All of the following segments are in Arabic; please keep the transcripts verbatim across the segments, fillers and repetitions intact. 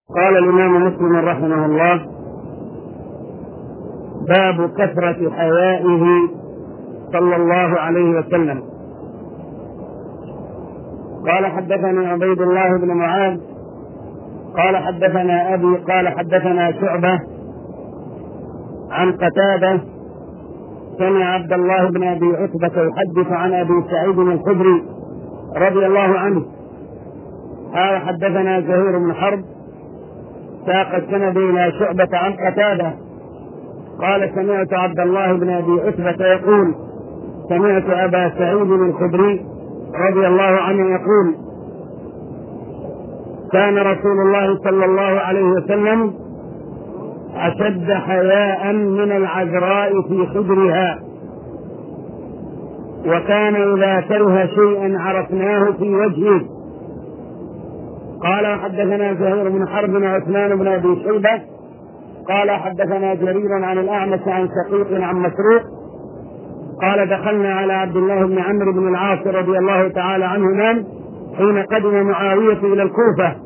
قال الإمام مسلم رحمه الله: باب كثرة حيائه صلى الله عليه وسلم. قال: حدثنا عبيد الله بن معاذ قال حدثنا أبي قال حدثنا شعبة عن قتادة سمع عبد الله بن أبي عتبة يحدث عن أبي سعيد الخدري رضي الله عنه قال: حدثنا زهير بن حرب ساق السند إلى شعبة عن قتادة قال: سمعت عبد الله بن أبي عتبة يقول: سمعت أبا سعيد الخدري رضي الله عنه يقول: كان رسول الله صلى الله عليه وسلم أشد حياء من العذراء في خدرها، وكان إذا كره شيئا عرفناه في وجهه. قال: حدثنا زهير بن حرب وعثمان بن أبي شيبة قال: حدثنا جرير عن الأعمش عن شقيق عن مسروق قال: دخلنا على عبد الله بن عمرو بن العاص رضي الله تعالى عنهما حين قدم معاوية إلى الكوفة،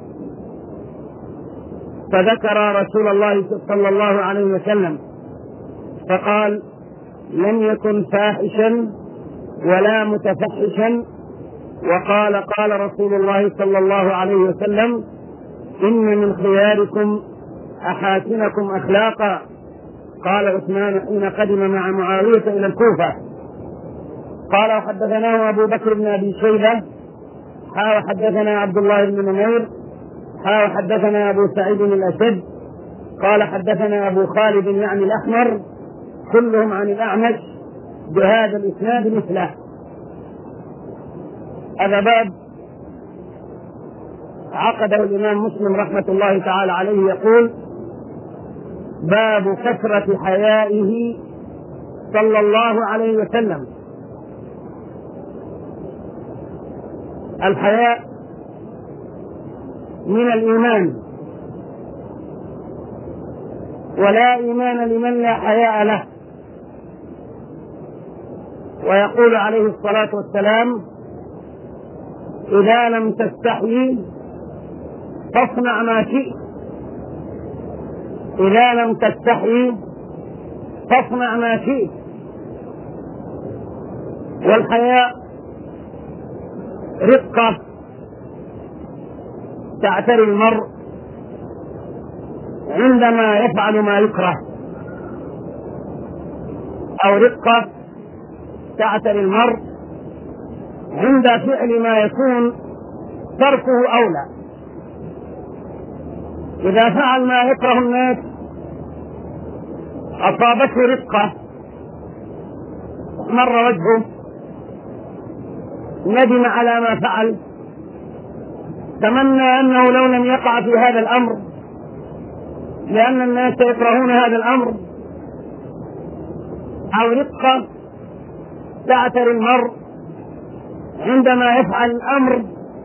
فذكر رسول الله صلى الله عليه وسلم فقال: لم يكن فاحشا ولا متفحشا. وقال: قال رسول الله صلى الله عليه وسلم: إن من خياركم أحاسنكم أخلاقا. قال عثمان حين قدم مع معاوية إلى الكوفة. قال: وحدثناه أبو بكر بن أبي شيبة قال: حدثنا عبد الله بن نمير قال: حدثنا أبو سعيد الأشد قال: حدثنا أبو خالد يعني الأحمر كلهم عن الأعمش بهذا الإسناد مثله. هذا باب عقده الإمام مسلم رحمة الله تعالى عليه يقول: باب كثرة حيائه صلى الله عليه وسلم. الحياء من الإيمان، ولا إيمان لمن لا حياء له. ويقول عليه الصلاة والسلام: إذا لم تستحيي فاصنع ما شئت، إذا لم تستحيي فاصنع ما شئت. والحياء رقة تعتري المرء عندما يفعل ما يكره، أو رقة تعتري المرء عند فعل ما يكون تركه أولى. إذا فعل ما يكره الناس أصابته رقة، مر وجهه، ندم على ما فعل، تمنى أنه لو لم يقع في هذا الأمر لأن الناس يكرهون هذا الأمر. أو رقة تعتري المرء عندما يفعل الأمر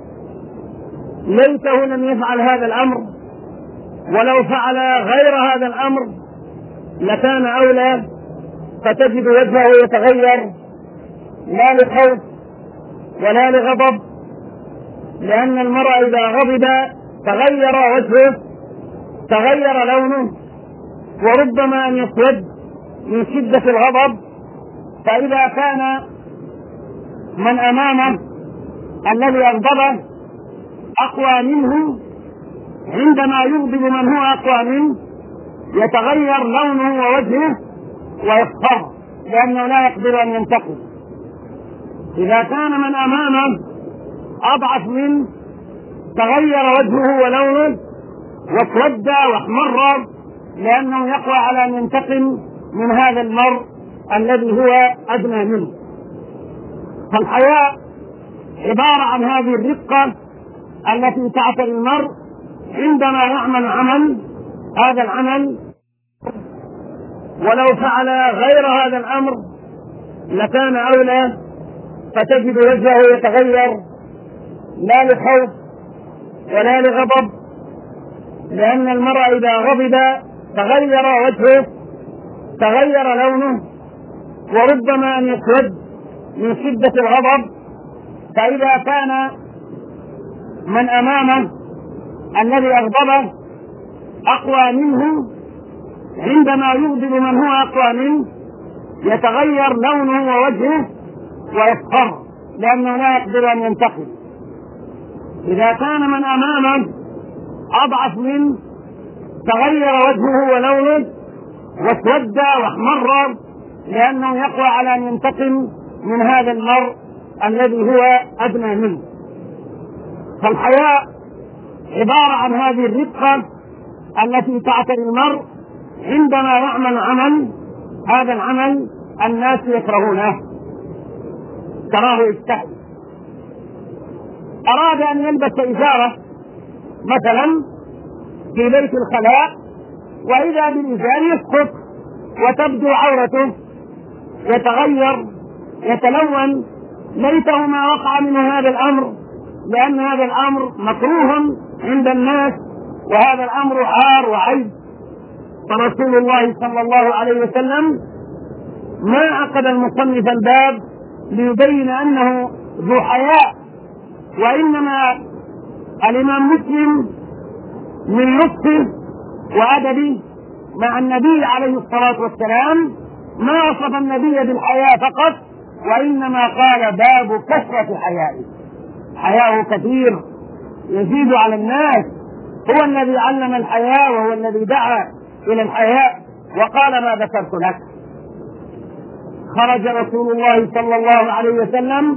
ليته لم يفعل هذا الأمر، ولو فعل غير هذا الأمر لكان أولى، فتجد وجهه يتغير لا لخوف ولا لغضب، لأن المرء إذا غضب تغير وجهه، تغير لونه، وربما أن يسود من شدة الغضب. فإذا كان من أمامه الذي أغضبه أقوى منه، عندما يغضب من هو أقوى منه يتغير لونه ووجهه ويصفر، لأنه لا يقدر أن ينتقم. إذا كان من أمامه أضعف منه تغير وجهه ولونه واسود واحمر، لأنه يقوى على أن ينتقم من هذا المرء الذي هو أدنى منه. فالحياء عبارة عن هذه الرقة التي تعتري المرء عندما يعمل عمل، هذا العمل ولو فعل غير هذا الأمر لكان أولى، فتجد وجهه يتغير لا لخوف ولا لغضب، لأن المرء إذا غضب تغير وجهه، تغير لونه، وربما أن يسود من شدة الغضب. فإذا كان من أمامه الذي أغضبه أقوى منه، عندما يغضب من هو أقوى منه يتغير لونه ووجهه ويصفر لأنه لا يقدر أن ينتقم. إذا كان من أمامه أضعف منه تغير وجهه ولونه واسود واحمر لأنه يقوى على أن ينتقم من هذا المرء الذي هو أدنى منه. فالحياء عبارة عن هذه الرقة التي تعتري المرء عندما يعمل عمل، هذا العمل الناس يكرهونه، تراه يستحي، أراد أن يلبس إزارة مثلا في بيت الخلاء وإذا بالإزار يسقط وتبدو عورته، يتغير يتلون، ليته ما وقع منه هذا الأمر، لأن هذا الأمر مكروه عند الناس وهذا الأمر عار وعيب. فرسول الله صلى الله عليه وسلم ما عقد المصنف الباب ليبين أنه ذو حياء، وإنما الإمام مسلم من لطفه وأدبه مع النبي عليه الصلاة والسلام ما وصف النبي بالحياء فقط، وإنما قال باب كثرة حيائه، حياءه كثير يزيد على الناس، هو الذي علم الحياء وهو الذي دعا إلى الحياء وقال ما ذكرت لك. خرج رسول الله صلى الله عليه وسلم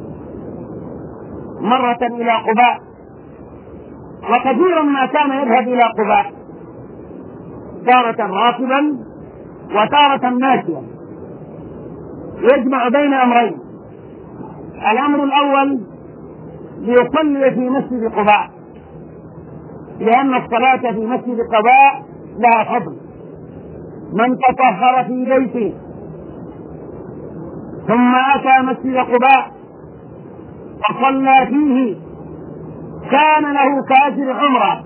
مرة إلى قباء، وكثيرا ما كان يذهب إلى قباء، تارة راكبا وتارة ماشيا، يجمع بين أمرين. الأمر الأول ليصلي في مسجد قباء، لأن الصلاة في مسجد قباء لها فضل. من تطهر في بيته ثم أتى مسجد قباء فصلى فيه كان له كأجر عمرة.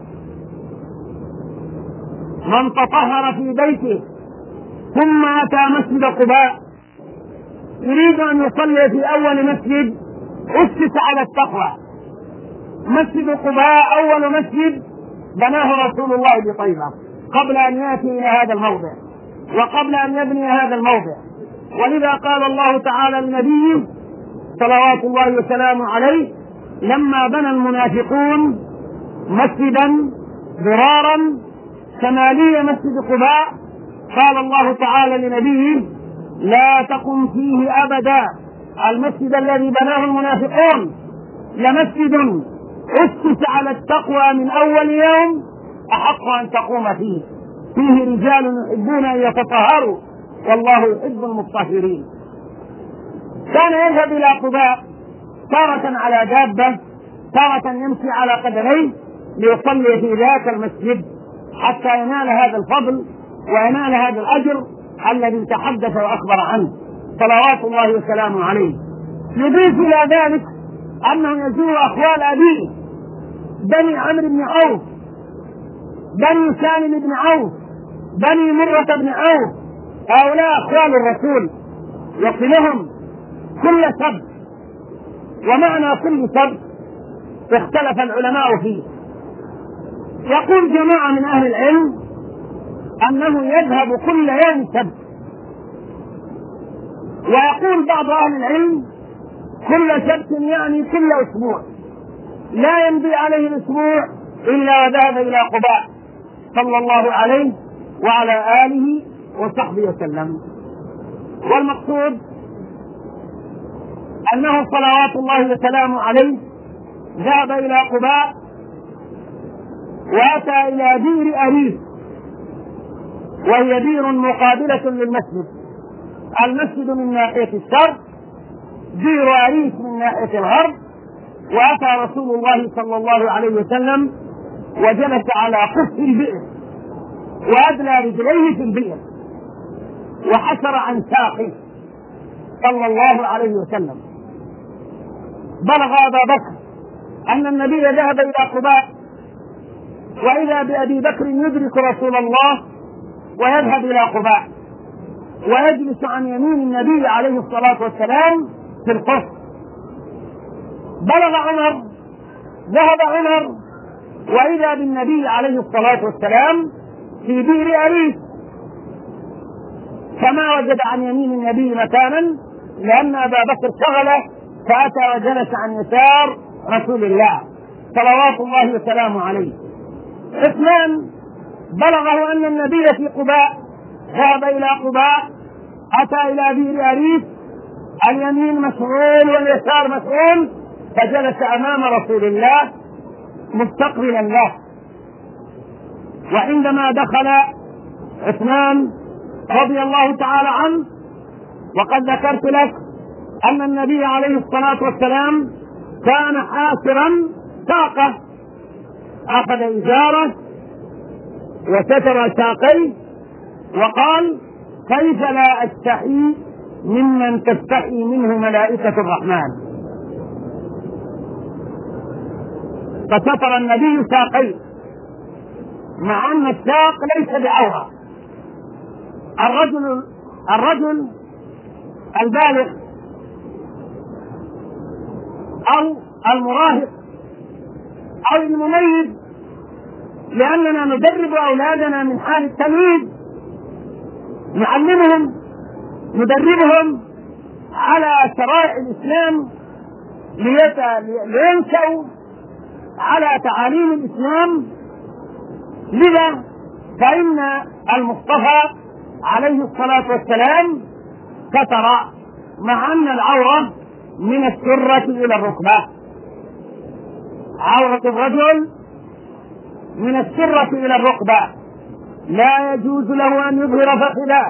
من تطهر في بيته ثم أتى مسجد قباء يريد أن يصلي في أول مسجد أسس على التقوى. مسجد قباء أول مسجد بناه رسول الله بطيبة قبل أن يأتي إلى هذا الموضع وقبل أن يبني هذا الموضع، ولذا قال الله تعالى لنبيه صلوات الله وسلامه عليه لما بنى المنافقون مسجدا ضرارا شمالي مسجد قباء قال الله تعالى لنبيه لا تقم فيه أبدا، المسجد الذي بناه المنافقون لمسجد أسس على التقوى من أول يوم أحق أن تقوم فيه، فيه رجال يحبون أن يتطهروا والله يحب المطهرين. كان يذهب إلى قباء تارة على دابة، تارة يمشي على قدميه ليصلي في ذاك المسجد حتى ينال هذا الفضل وينال هذا الأجر الذي تحدث وأخبر عنه صلوات الله وسلامه عليه. يضيف إلى ذلك أنه يزور أخوال أبيه بني عمرو بن عوف، بني سالم بن عوف، بني مرة بن عوف، هؤلاء أخوال الرسول يصلهم كل سبت، ومعنى كل سبت اختلف العلماء فيه. يقول جماعة من أهل العلم أنه يذهب كل يوم سبت، ويقول بعض أهل العلم كل سبت يعني كل أسبوع، لا يمضي عليه الأسبوع إلا وذهب إلى قباء صلى الله عليه وعلى آله وصحبه وسلم. والمقصود أنه صلوات الله وسلامه عليه ذهب إلى قباء وأتى إلى دير أريس، وهي دير مقابلة للمسجد، المسجد من ناحية الشرق، دير أريس من ناحية الغرب. وأتى رسول الله صلى الله عليه وسلم وجلس على قف البئر وأدلى رجليه في البئر وحسر عن ساقه صلى الله عليه وسلم. بلغ أبا بكر أن النبي ذهب إلى قباء، وإذا بأبي بكر يدرك رسول الله ويذهب إلى قباء ويجلس عن يمين النبي عليه الصلاة والسلام في القصر. بلغ عمر، ذهب عمر وإذا بالنبي عليه الصلاة والسلام في بئر أريس، كما وجد عن يمين النبي مكانا لأن أبا بكر شغله فأتى وجلس عن يسار رسول الله صلوات الله وسلامه عليه. عثمان بلغه أن النبي في قباء، ذهب إلى قباء، أتى إلى بئر أريس، اليمين مسؤول واليسار مسؤول، فجلس أمام رسول الله مستقبلا له. وعندما دخل عثمان رضي الله تعالى عنه، وقد ذكرت لك أن النبي عليه الصلاة والسلام كان حاسرا ساقه، أخذ إزاره وستر ساقيه وقال: كيف لا أستحي ممن تستحي منه ملائكة الرحمن. فستر النبي ساقيه مع أن الساق ليس بعورة. الرجل الرجل البالغ أو المراهق أو المميز، لأننا ندرب أولادنا من حال التمييز، نعلمهم ندربهم على شرائع الإسلام لينشأوا على تعاليم الإسلام. لذا فإن المصطفى عليه الصلاة والسلام ستر، مع أن العورة من السرة إلى الركبة. عورة الرجل من السرة إلى الركبة، لا يجوز له أن يظهر فخذه،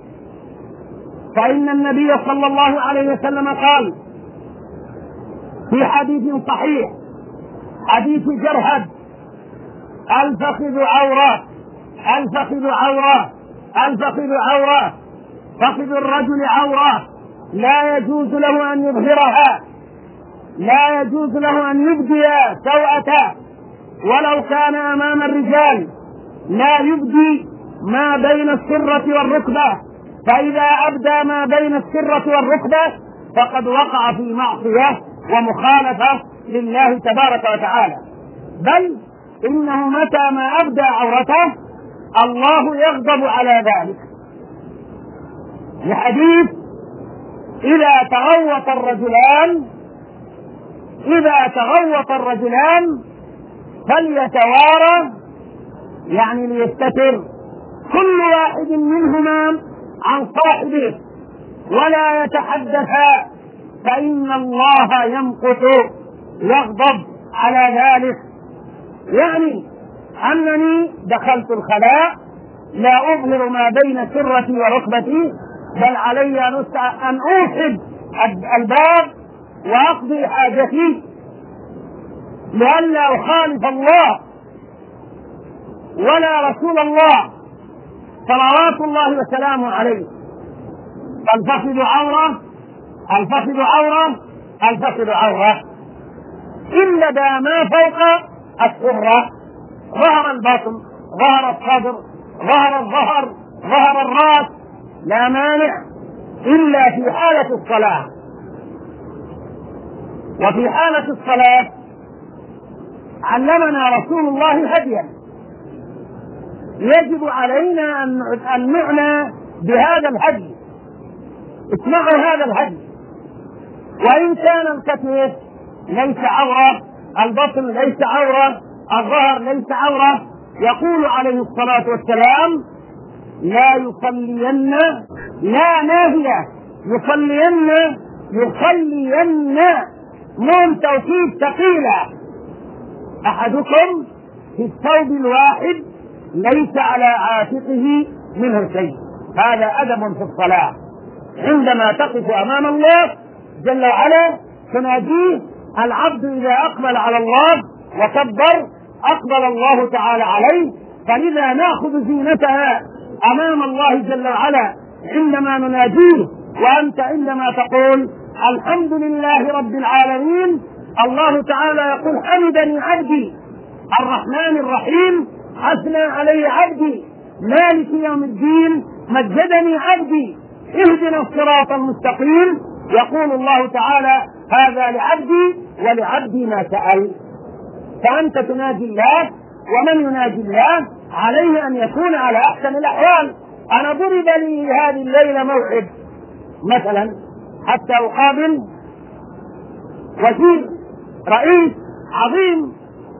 فإن النبي صلى الله عليه وسلم قال في حديث صحيح، حديث جرهد: الفخذ عورة، الفخذ عورة، الفخذ عورة، فخذ الرجل عورة، لا يجوز له أن يظهرها، لا يجوز له أن يبدي سوءته ولو كان أمام الرجال، لا يبدي ما بين السرة والركبة، فإذا أبدى ما بين السرة والركبة فقد وقع في معصية ومخالفة لله تبارك وتعالى. بل إنه متى ما أبدى عورته الله يغضب على ذلك، لحديث: إذا تغوط الرجلان إذا تغوط الرجلان فليتوارى، يعني ليستتر كل واحد منهما عن صاحبه ولا يتحدثا، فإن الله يمقت يغضب على ذلك. يعني أنني دخلت الخلاء لا أظهر ما بين سرتي وركبتي، بل علي أن أوحد الباب وأقضي حاجتي لئلا أخالف الله ولا رسول الله صلوات الله وسلامه عليه. فالفخذ عورة، الفخذ عورة، الفخذ عورة، إلا دا ما فوق السرة، ظهر البطن، ظهر الصدر، ظهر الظهر، ظهر الرأس، لا مانع إلا في حالة الصلاة. وفي حالة الصلاة علمنا رسول الله هديا يجب علينا أن نعنى بهذا الهدي. اسمعوا هذا الهدي: وإن كان الكتف ليس عورة، البطن ليس عورة، الظهر ليس عورة، يقول عليه الصلاة والسلام: لا يصلين، لا ناهية، يصلين، يصلين، نون توكيد ثقيلة، أحدكم في الثوب الواحد ليس على عاتقه منه شيء. هذا أدب في الصلاة. عندما تقف أمام الله جل وعلا تناديه، العبد إذا أقبل على الله وكبر أقبل الله تعالى عليه، فلذا نأخذ زينتها أمام الله جل وعلا عندما نناديه. وأنت عندما تقول الحمد لله رب العالمين، الله تعالى يقول: حمدني عبدي الرحمن الرحيم، أثنى علي عبدي مالك يوم الدين، مجدني عبدي، اهدنا الصراط المستقيم. يقول الله تعالى: هذا لعبدي ولعبدي ما سأل. فأنت تناجي الله، ومن يناجي الله عليه أن يكون على أحسن الأحوال. أنا ضرب لي هذه الليلة موعد مثلا حتى أقابل وزير رئيس عظيم،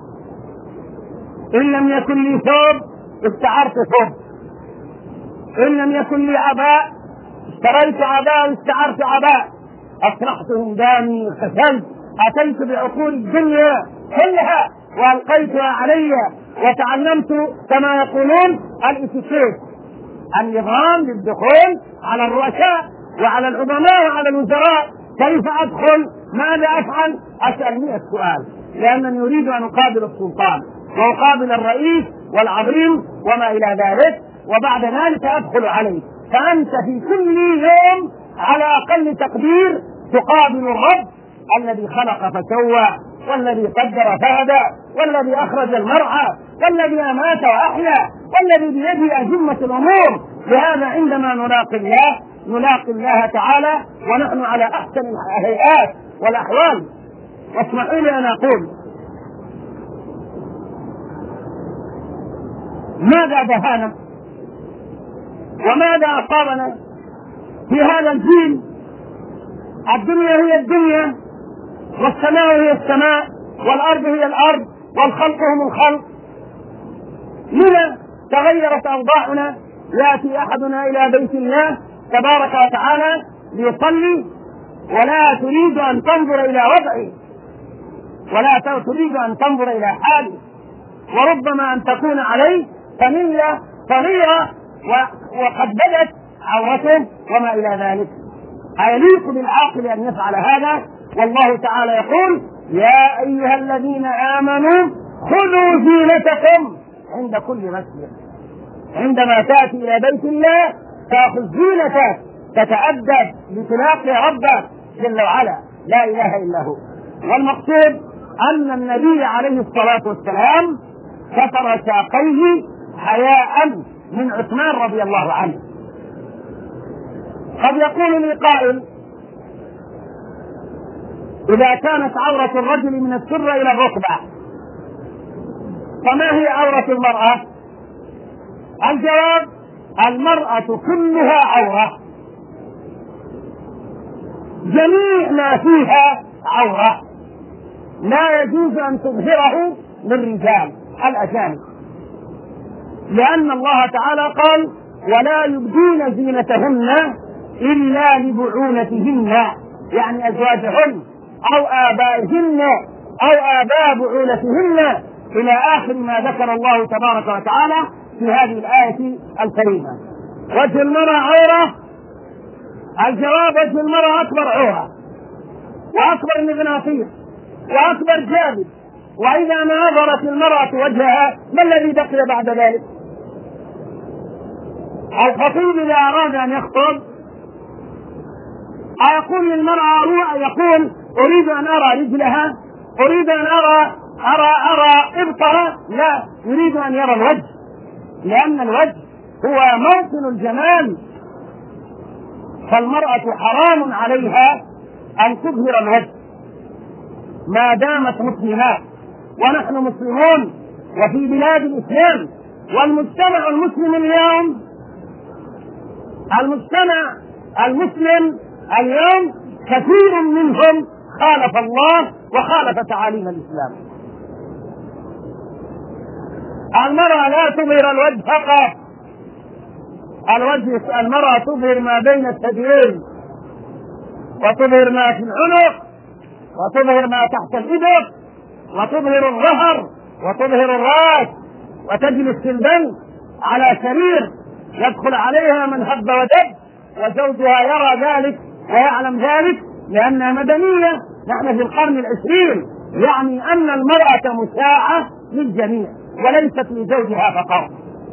إن لم يكن لي ثوب استعرت ثوب، إن لم يكن لي عباء اشتريت عباء واستعرت عباء، أصلحت هندامي وخسلت، أتيت بعقول الدنيا كلها وألقيتها علي، وتعلمت كما يقولون الاتيكيت، النظام للدخول على الرؤساء وعلى العظماء وعلى الوزراء. كيف أدخل؟ ماذا أفعل؟ أسأل مئة سؤال، لأنني أريد أن أقابل السلطان وأقابل الرئيس والعظيم وما إلى ذلك، وبعد ذلك أدخل عليه. فأنت في كل يوم على أقل تقدير تقابل الرب الذي خلق فسوى، والذي قدر فهدى، والذي أخرج المرعى، والذي أمات وأحيا، والذي بيده أجمة الأمور. لهذا عندما نلاقي الله نلاقي الله تعالى ونحن على أحسن الهيئات والأحوال. واسمحوا لي أن أقول ماذا دهانا وماذا أصابنا في هذا الجيل؟ الدنيا هي الدنيا، والسماء هي السماء، والأرض هي الأرض، والخلق هم الخلق. لما تغيرت أوضاعنا؟ يأتي أحدنا إلى بيت الله تبارك وتعالى ليصلي ولا تريد أن تنظر إلى وضعه، ولا تريد أن تنظر إلى حاله، وربما أن تكون عليه فملة صغيرة وقد بدت عورته وما إلى ذلك. أيليق بالعاقل أن يفعل هذا؟ والله تعالى يقول: يا أيها الذين آمنوا خذوا زينتكم عند كل مسجد. عندما تأتي إلى بيت الله تأخذ زينتك، تتأدب لتلاقي ربك جل وعلا لا إله إلا هو. والمقصود أن النبي عليه الصلاة والسلام كسر ساقيه حياء من عثمان رضي الله عنه. قد يقول لي قائل: إذا كانت عورة الرجل من السرة إلى الركبة فما هي عورة المرأة؟ الجواب: المرأة كلها عورة، جميع ما فيها عورة، لا يجوز أن تظهره للرجال الأجانب، لأن الله تعالى قال: ولا يبدين زينتهن إلا لبعولتهن، يعني أزواجهن أو آبائهن أو آباء بعولتهن، إلى آخر ما ذكر الله تبارك وتعالى في هذه الآية الكريمة. وجه المرأة عورة؟ الجواب: وجه المرأة أكبر عورة وأكبر مغناطيس وأكبر جاذب، وإذا ما نظرت المرأة وجهها ما الذي بقي بعد ذلك؟ الخطيب إذا أراد أن يخطب أيقول للمرأة يقول: أريد أن أرى رجلها، أريد أن أرى أرى أرى إبطها؟ لا، يريد أن يرى الوجه، لأن الوجه هو موطن الجمال، فالمرأة حرام عليها أن تظهر الوجه ما دامت مسلمات، ونحن مسلمون وفي بلاد الإسلام. والمجتمع المسلم اليوم المجتمع المسلم اليوم كثير منهم خالف الله وخالف تعاليم الإسلام. المرأة لا تظهر الوجه فقط، الوجه المرأة تظهر ما بين الثديين، وتظهر ما في العنق، وتظهر ما تحت الإبط، وتظهر الظهر، وتظهر الرأس، وتجلس في البنك على سرير يدخل عليها من هب ودب، وزوجها يرى ذلك ويعلم ذلك لأنها مدنية. نحن في القرن العشرين، يعني أن المرأة مساعة للجميع وليست لزوجها فقط.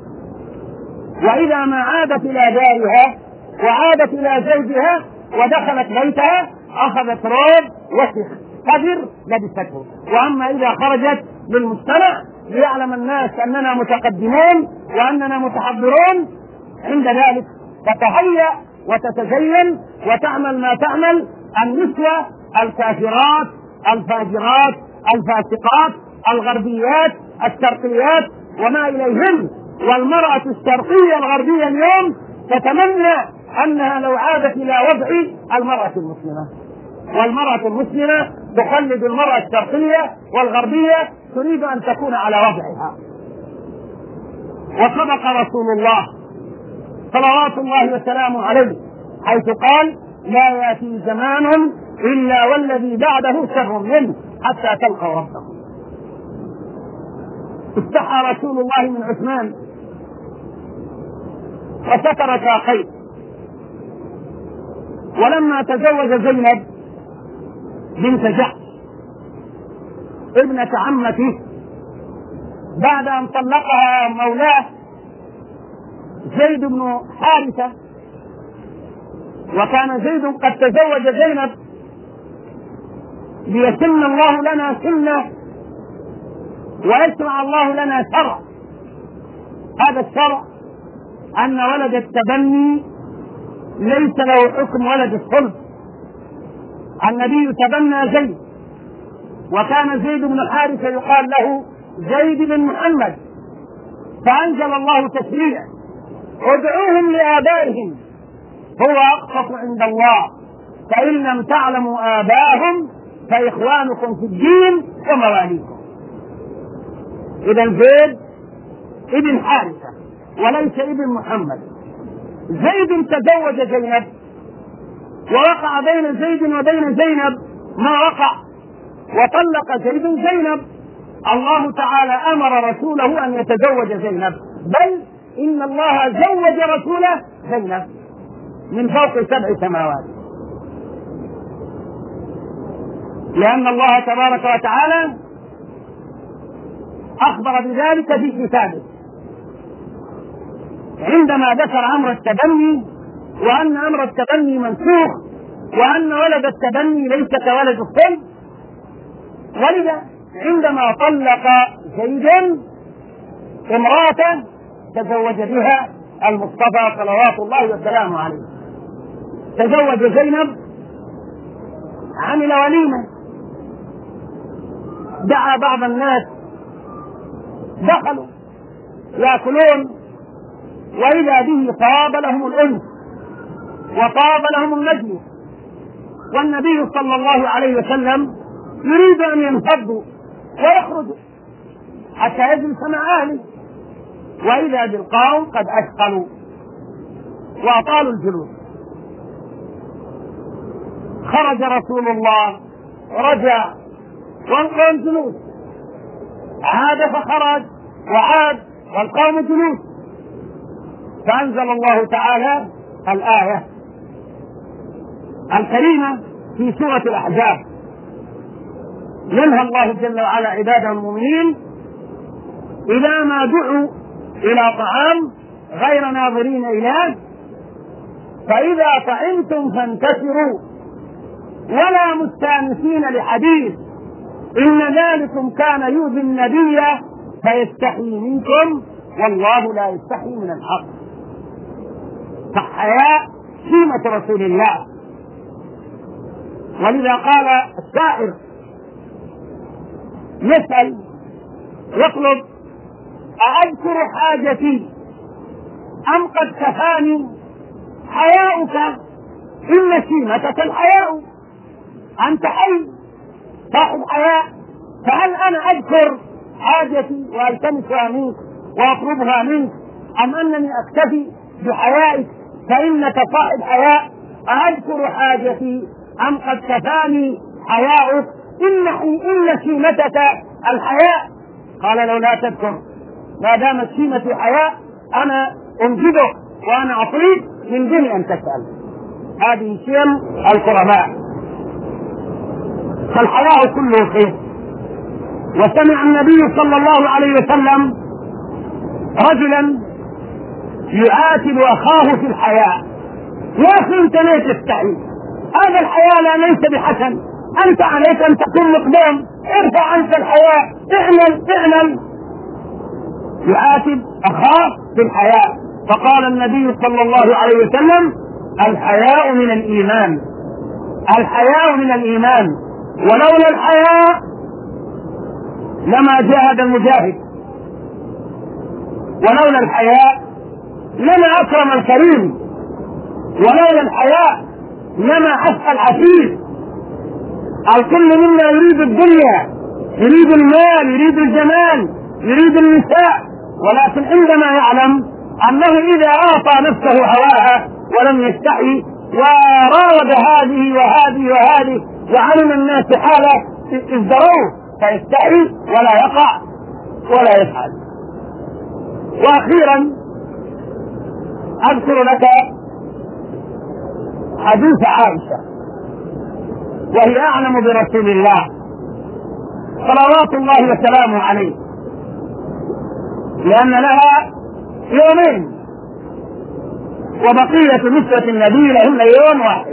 وإذا ما عادت إلى دارها وعادت إلى زوجها ودخلت بيتها أخذت روب وسخ قدر لبسته. وأما إذا خرجت للمجتمع ليعلم الناس أننا متقدمون وأننا متحضرون، عند ذلك تتهيأ وتتزين وتعمل ما تعمل النسوة الكافرات الفاجرات الفاسقات الغربيات الشرقيات وما إليهن، والمرأة الشرقية الغربية اليوم تتمنى أنها لو عادت إلى وضع المرأة المسلمة، والمرأة المسلمة تقلد المرأة الشرقية والغربية، تريد أن تكون على وضعها. وصدق رسول الله صلوات الله وسلامه عليه حيث قال: لا يأتي زمان إلا والذي بعده شر منه حتى تلقوا ربكم. استحى رسول الله من عثمان وستر ساقيه، ولما تزوج زينب بنت جحش ابنة عمته بعد أن طلقها مولاه زيد بن حارثة، وكان زيد قد تزوج زينب ليسن الله لنا سنة ويشرع الله لنا شرع. هذا الشرع أن ولد التبني ليس له حكم ولد الصلب. النبي تبنى زيد، وكان زيد بن حارثة يقال له زيد بن محمد، فأنزل الله تشريع: ادعوهم لآبائهم هو أقسط عند الله، فإن لم تعلموا آباءهم فإخوانكم في الدين ومواليكم. إذا زيد ابن حارثة وليس ابن محمد. زيد تزوج زينب، ووقع بين زيد وبين زينب ما وقع، وطلق زيد زينب. الله تعالى أمر رسوله أن يتزوج زينب، بل إن الله زوج رسوله زينب من فوق سبع سماوات، لأن الله تبارك وتعالى أخبر بذلك في كتابه عندما ذكر أمر التبني، وأن أمر التبني منسوخ، وأن ولد التبني ليس كولد الصلب. ولذا عندما طلق زيد امرأة تزوج بها المصطفى صلوات الله وسلامه عليه، تزوج زينب، عمل وليمة، دعا بعض الناس، دخلوا يأكلون، وإذا به طاب لهم الأنس وطاب لهم المجلس، والنبي صلى الله عليه وسلم يريد أن ينفضوا ويخرجوا حتى يجلس مع أهله، وإذا بالقوم قد أثقلوا وأطالوا الجلوس. خرج رسول الله، رجع والقوم جلوس، عاد فخرج وعاد والقوم جلوس، فأنزل الله تعالى الآية الكريمة في سورة الأحزاب: ينهى الله جل وعلا عباده المؤمنين إذا ما دعوا إلى طعام غير ناظرين إليه فإذا طعمتم فانتشروا ولا مستأنسين لحديث إن ذلكم كان يؤذي النبي فيستحيي منكم والله لا يستحيي من الحق. فالحياء سمة رسول الله. ولذا قال الشاعر يسأل يطلب: أأذكر حاجتي أم قد كفاني حياؤك إن شيمتك الحياء؟ أنت حي صاحب حياء، فهل أنا أذكر حاجتي وألتمسها منك وأطلبها منك، أم أنني أكتفي بحيائك فإنك صاحب حياء؟ أذكر حاجتي أم قد كفاني حياؤك إن إن شيمتك الحياء؟ قال: لو لا تذكر ما دامت شيمتي حياء أنا أنجدك وأنا أعطيك من دون أن تسأل. هذه شيم الكرماء. فالحياء كله خير. وسمع النبي صلى الله عليه وسلم رجلا يعاتب أخاه في الحياء: يا أخي أنت ليه تستحي؟ هذا الحياء لا ليس بحسن، أنت عليك أن تكون مقدام، ارفع عنك الحياء، اعمل اعمل. يعاتب أخاه في الحياء. فقال النبي صلى الله عليه وسلم: الحياء من الإيمان، الحياء من الإيمان، ولولا الحياء لما جاهد المجاهد، ولولا الحياء لما أكرم الكريم، ولولا الحياء لما عفى العفيف. الكل منا يريد الدنيا، يريد المال، يريد الجمال، يريد النساء، ولكن عندما يعلم أنه إذا أعطى نفسه هواها ولم يستحي وراود هذه وهذه وهذه وعلم الناس حاله ازدروه فيستحي ولا يقع ولا يفعل. وأخيرا أذكر لك حديث عائشة وهي أعلم برسول الله صلوات الله وسلامه عليه، لأن لها يومين وبقية نسوة النبي لهن يوم واحد.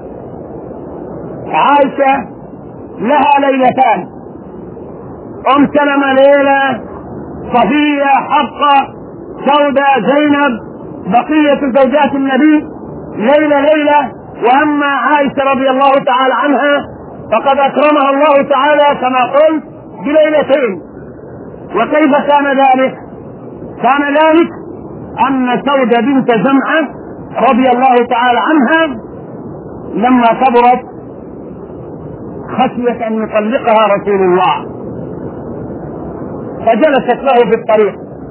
عائشة لها ليلتان، أم سلمة ليلة، صفية، حفصة، سودة، زينب، بقية زوجات النبي ليلة ليلة. وأما عائشة رضي الله تعالى عنها فقد أكرمها الله تعالى كما قلت بليلتين. وكيف كان ذلك؟ كان ذلك أن سودة بنت زمعة رضي الله تعالى عنها لما كبرت خشيت أن يطلقها رسول الله، فجلست له في الطريق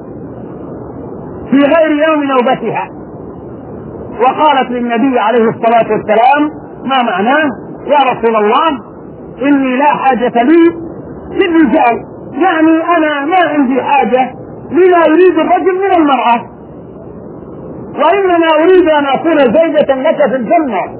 في غير يوم نوبتها وقالت للنبي عليه الصلاة والسلام: ما معناه يا رسول الله؟ إني لا حاجة لي للرجال، يعني أنا ما عندي حاجة لما يريد الرجل من المرأة، وإنما أريد أن أكون زوجة لك في الجنة.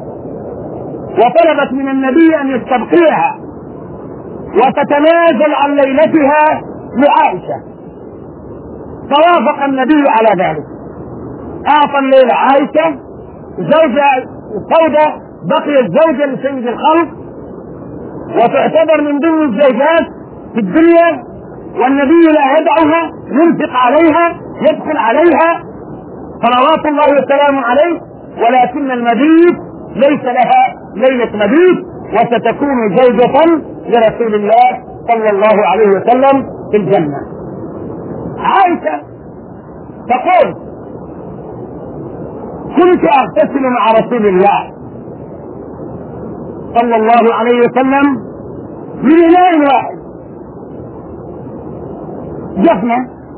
وطلبت من النبي أن يستبقيها وتتنازل عن ليلتها لعائشة، فوافق النبي على ذلك. أعطى الليلة عائشة، زوجة سودة بقيت زوجة لسيد الخلق وتعتبر من ضمن الزوجات في الدنيا، والنبي لا يدعها، ينفق عليها، يدخل عليها صلوات الله وسلامه عليه، ولكن المبيت ليس لها ليلة مبيت، وستكون زوجة لرسول الله صلى الله عليه وسلم في الجنة. عائشة تقول: كنت أغتسل مع رسول الله صلى الله عليه وسلم من إناء واحد، جفنة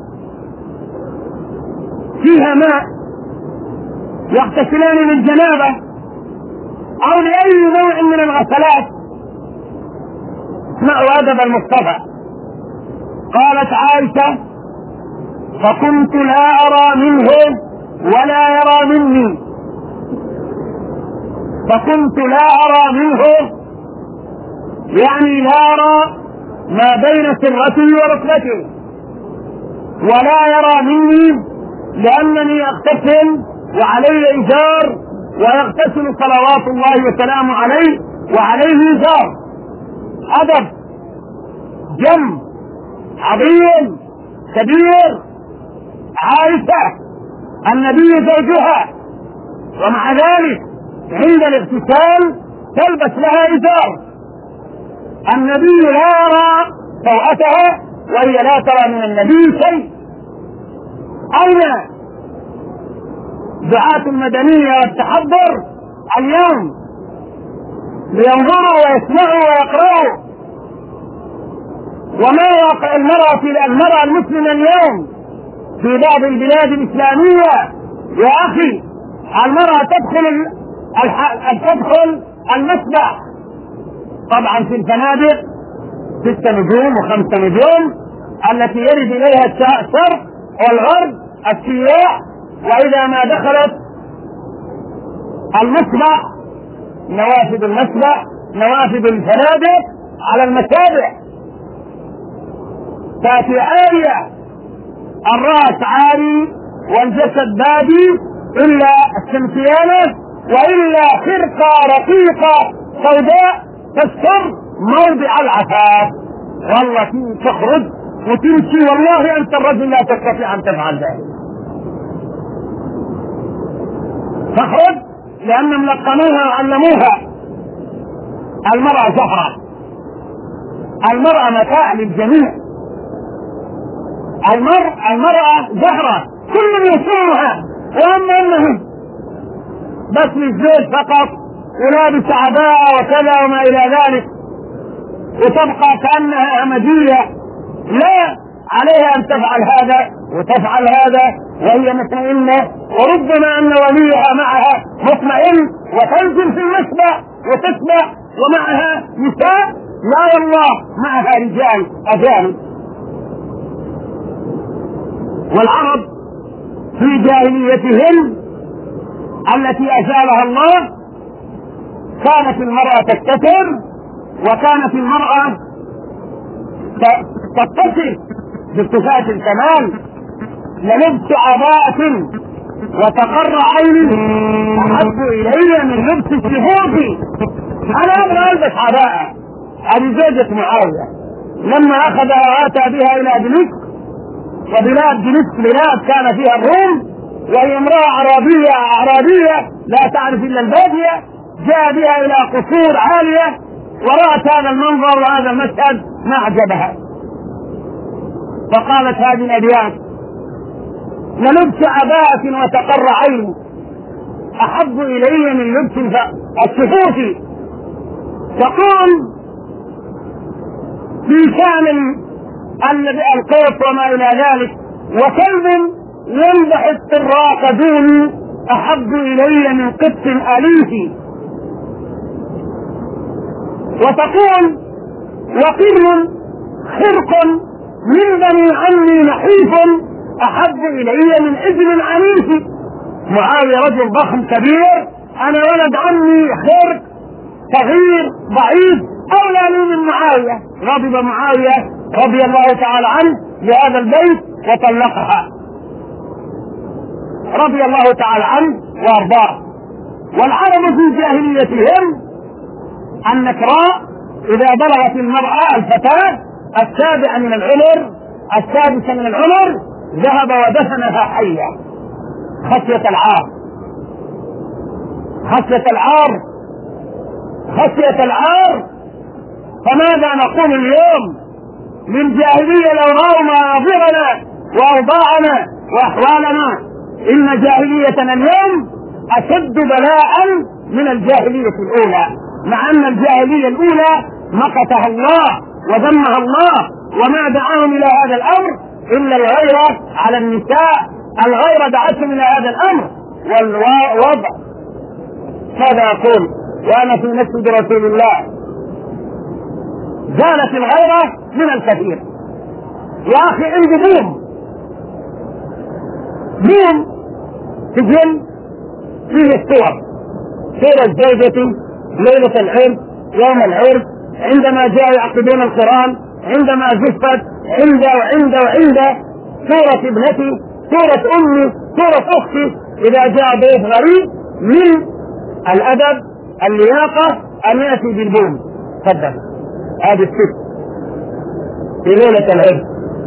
فيها ماء يغتسلان للجنابة أو لأي نوع من الغسلات. اسمعوا أدب المصطفى. قالت عائشة: فكنت لا أرى منه ولا يرى مني، فكنت لا أرى منه يعني لا أرى ما بين سرتي وركبتي، ولا يرى مني لأنني أغتسل وعلي إزار ويغتسل صلوات الله وسلامه عليه وعليه إزار. أدب جم عظيم كبير. عائشة النبي زوجها، ومع ذلك عند الاغتسال تلبس لها إزار. النبي لا يرى سوءتها وهي لا ترى من النبي شيء. أين دعاة المدنية والتحضر اليوم لينظروا ويسمعوا ويقرأوا؟ وما واقع المرأة في المرأة المسلمة اليوم في بعض البلاد الإسلامية؟ يا أخي، المرأة تدخل تدخل المسبح طبعا في الفنادق ستة نجوم وخمسة نجوم التي يرد إليها الشرق والغرب السياح، وإذا ما دخلت المسبح نوافذ المسبح نوافذ الفنادق على المسابح تأتي عالية، الرأس عالي والجسد بادي إلا الشمسيانة وإلا خرقة رقيقة سوداء تستر موضع العفاف. والله تخرج وتمشي والله أنت الرجل لا تستطيع أن تفعل ذلك. تخرج لأنهم لقنوها وعلموها المرأة زهرة، المرأة متاع للجميع. المرأة المرأة زهرة كل يسمها، وأما أنه بس للزوج فقط ولابس عباءة وكذا وما إلى ذلك وتبقى كأنها همجية، لا، عليها أن تفعل هذا وتفعل هذا وهي مطمئنة، وربما أن وليها معها مطمئن وتنزل في المسبح وتسبح ومعها نساء، لا والله معها رجال أجانب. والعرب في جاهليتهم التي أزالها الله كانت المرأة تستتر، وكانت المرأة تتصف بصفات الكمال. للبس عباءة وتقر عيني أحب إلي من لبس الشهود. أنا أبغى ألبس عباءة. هذه زوجة معاوية لما أخذها وأتى بها إلى دمشق، وبلاد دمشق بلاد كان فيها الروم، وهي امرأة أعرابية أعرابية لا تعرف إلا البادية، جاء بها إلى قصور عالية ورأت هذا المنظر وهذا المشهد ما أعجبها، فقالت هذه الأبيات: للبس عباءة وتقر عيني أحب إلي من لبس الشفوف. تقول في شان القيط وما إلى ذلك: وكلب ينبح الطراق دوني أحب إلي من قط أليف. وتقول: وقر خرق من بني عمي نحيف أحب إلي من إذن عنيف. معاوية رجل ضخم كبير، أنا ولد عمي خرق صغير ضعيف، أولى لي من معاوية. غضب معاوية رضي الله تعالى عنه بهذا البيت وطلقها رضي الله تعالى عنه وارضاه. والعرب في جاهليتهم النكراء إذا بلغت المرأة الفتاة السابعة من العمر السادسة من العمر ذهب ودفنها حية خشية العار خشية العار خشية العار. فماذا نقول اليوم للجاهلية لو رأوا مناظرنا وأوضاعنا وأحوالنا؟ إن جاهليتنا اليوم أشد بلاء من الجاهلية الأولى، مع أن الجاهلية الأولى مقتها الله وذمها الله وما دعاهم إلى هذا الأمر إلا الغيرة على النساء. الغيرة دعتهم إلى هذا الأمر والوضع. ماذا أقول وأنا في مسجد رسول الله؟ زالت الغيرة من الكثير. يا أخي عندي بوم بوم سجل فيه الصور: صورة زوجتي ليلة العرس، يوم العرس، عندما جاء يعقدون القرآن، عندما زفت، عند وعند وعند، صورة ابنتي، صورة أمي، صورة أختي. إذا جاء ضيف غريب من الأدب اللياقة أن يأتي بالبوم. تفضل هذه الست في ليلة العرس.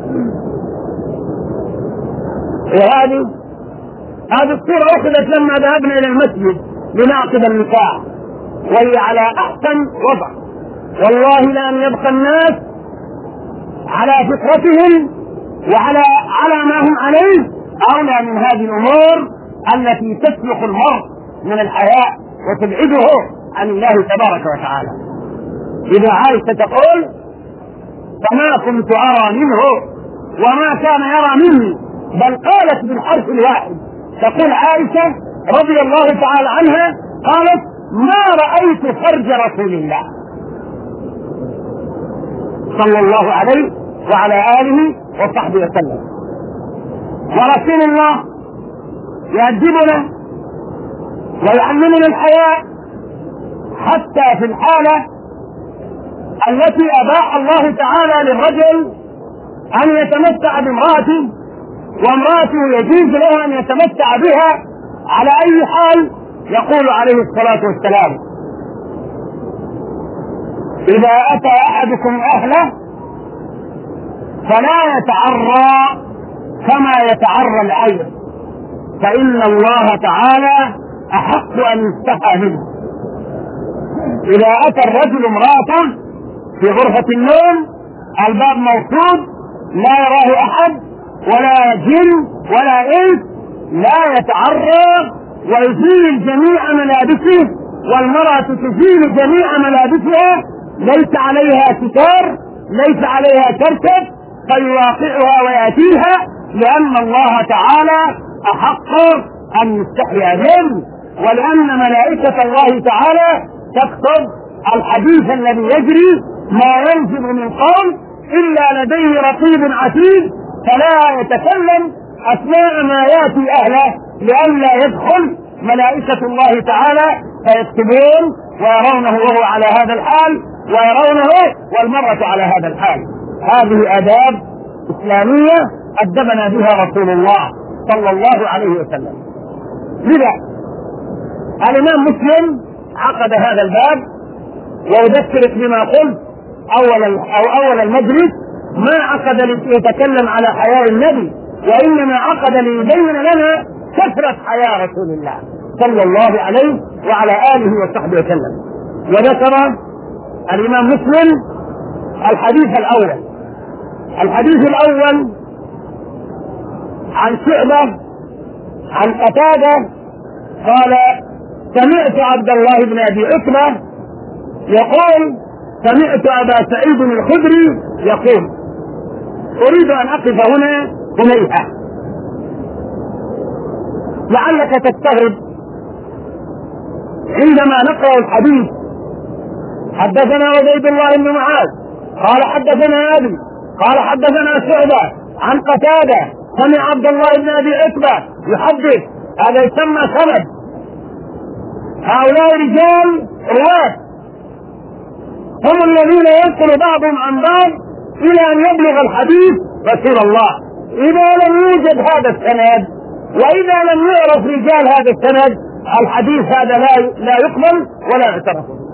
وهذه هذه الصورة أخذت لما ذهبنا إلى المسجد لنعقد النكاح، وهي على أحسن وضع. والله لأن يبقى الناس على فطرتهم وعلى على ما هم عليه أولى من هذه الأمور التي تسلخ المرء من الحياء وتبعده عن الله تبارك وتعالى. إذا عائشة تقول: فما كنت أرى منه وما كان يرى مني، بل قالت بالحرف الواحد. تقول عائشة رضي الله تعالى عنها: قالت: ما رأيت فرج رسول الله صلى الله عليه وعلى آله وصحبه وسلم. ورسول الله يؤدبنا ويعلمنا الحياء حتى في الحالة التي أباح الله تعالى للرجل أن يتمتع بامرأته وامرأته يجوز له أن يتمتع بها على أي حال. يقول عليه الصلاة والسلام: إذا أتى أحدكم أهله فلا يتعرى كما يتعرى العين، فإن الله تعالى أحق أن يستحى منه. إذا أتى الرجل امرأته في غرفة النوم، الباب موصود، لا يراه أحد ولا جن ولا إنس، لا يتعرض ويزيل جميع ملابسه، والمرأة تزيل جميع ملابسها، ليس عليها ستار، ليس عليها كركب، فيواقعها ويأتيها، لأن الله تعالى أحق أن يستحيا منه، ولأن ملائكة الله تعالى تكتب الحديث الذي يجري، ما ينزل من قول إلا لديه رقيب عتيد، فلا يتكلم أثناء ما يأتي أهله لئلا يدخل ملائكة الله تعالى فيكتبون ويرونه وهو على هذا الحال ويرونه والمرأة على هذا الحال. هذه آداب إسلامية أدبنا بها رسول الله صلى الله عليه وسلم. لذا الإمام مسلم عقد هذا الباب، وأذكرك بما قلت أول أو أول المجلس، ما عقد ليتكلم على حياء النبي، وإنما عقد ليبين لنا كثرة حياء رسول الله صلى الله عليه وعلى آله وصحبه وسلم. وذكر الإمام مسلم الحديث الأول. الحديث الأول عن شعبة عن قتادة قال: سمعت عبد الله بن أبي عتبة يقول: سمعت أبا سعيد الخدري يقول. أريد أن أقف هنا هنيئة، لعلك تستغرب عندما نقرأ الحديث: حدثنا عبيد الله بن معاذ قال حدثنا أبي قال حدثنا شعبة عن قتادة سمع عبد الله بن أبي عتبة يحدث. هذا يسمى سند. هؤلاء رجال رواة، هم الذين ينقل بعضهم عن بعض إلى أن يبلغ الحديث رسول الله. إذا لم يوجد هذا السند، وإذا لم يعرف رجال هذا السند، الحديث هذا لا لا يقبل ولا يعترف به.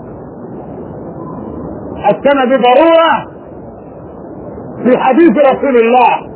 السند ضرورة في حديث رسول الله،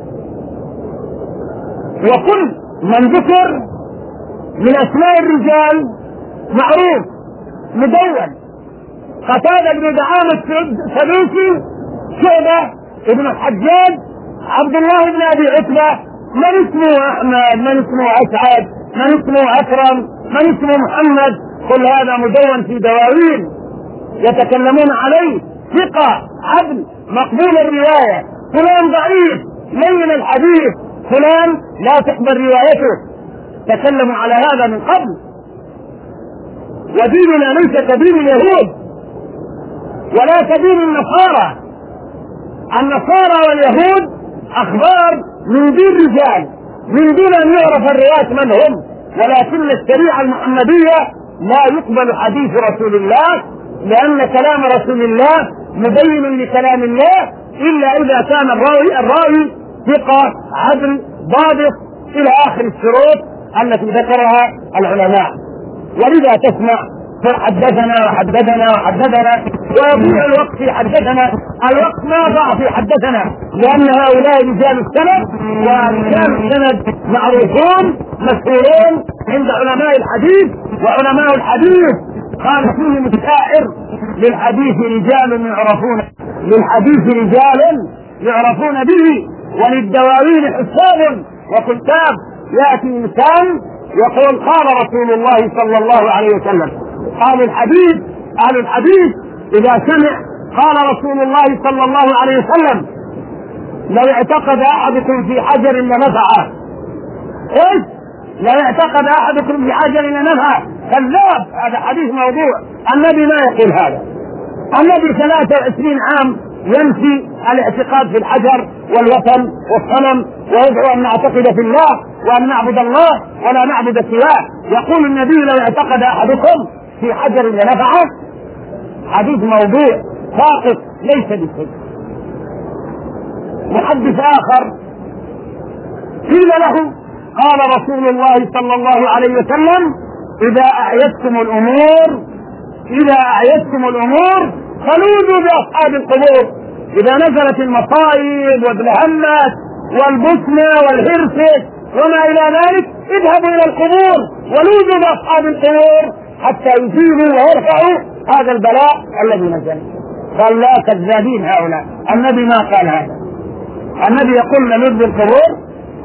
وكل من ذكر من أسماء الرجال معروف مدون. قتادة بن دعامة السدوسي، شعبة ابن الحجاج، عبد الله بن أبي عتبة، من اسمه أحمد، من اسمه أسعد، من اسمه أكرم، من اسمه محمد، كل هذا مدون في دواوين يتكلمون عليه. ثقة، عدل، مقبول الرواية، فلان ضعيف، لين الحديث، فلان لا تقبل روايته. تكلموا على هذا من قبل. وديننا ليس كدين اليهود ولا كدين النصارى. النصارى واليهود أخبار من دين رجال من دون أن يعرف الرواة من هم، ولكن الشريعة المحمدية لا يقبل حديث رسول الله، لأن كلام رسول الله مبين لكلام الله، إلا إذا كان الراوي الراوي ثقة عدل ضابط إلى آخر الشروط التي ذكرها العلماء. ولذا تسمع حدثنا وحدثنا وحدثنا ويضيع الوقت في حدثنا. الوقت ما ضاع في حدثنا، لأن هؤلاء رجال السند، ورجال السند معروفون مشهورون عند علماء الحديث. وعلماء الحديث قال فيهم الشاعر: للحديث رجال يعرفون للحديث رجال يعرفون به، وللدواوين حساب وكتاب. يأتي إنسان يقول: قال رسول الله صلى الله عليه وسلم. قال الحديث قال الحديث إذا سمع قال رسول الله صلى الله عليه وسلم لو اعتقد أحدكم في حجر لنفعه. إيش؟ لو اعتقد أحدكم في حجر لنفعه. كذاب، هذا حديث موضوع. النبي ما يقول هذا. النبي ثلاثة وعشرين عام ينفي الاعتقاد في الحجر والوثن والصنم، ويدعو أن نعتقد في الله وأن نعبد الله ولا نعبد سواه. يقول النبي: لو اعتقد أحدكم في حجر لنفعه. حديث موضوع ساقط ليس بشيء. محدث آخر قيل له: قال رسول الله صلى الله عليه وسلم: إذا أعيتم الأمور إذا أعيتم الأمور فلوذوا بأصحاب القبور. إذا نزلت المصائب والهمات والبسنة والهرس وما إلى ذلك، اذهبوا إلى القبور ولوذوا بأصحاب القبور حتى يزيلوا ويرفعوا هذا البلاء الذي نزل. قال لا كذابين هؤلاء، النبي ما قال هذا. النبي يقول نلوذ بالقبور،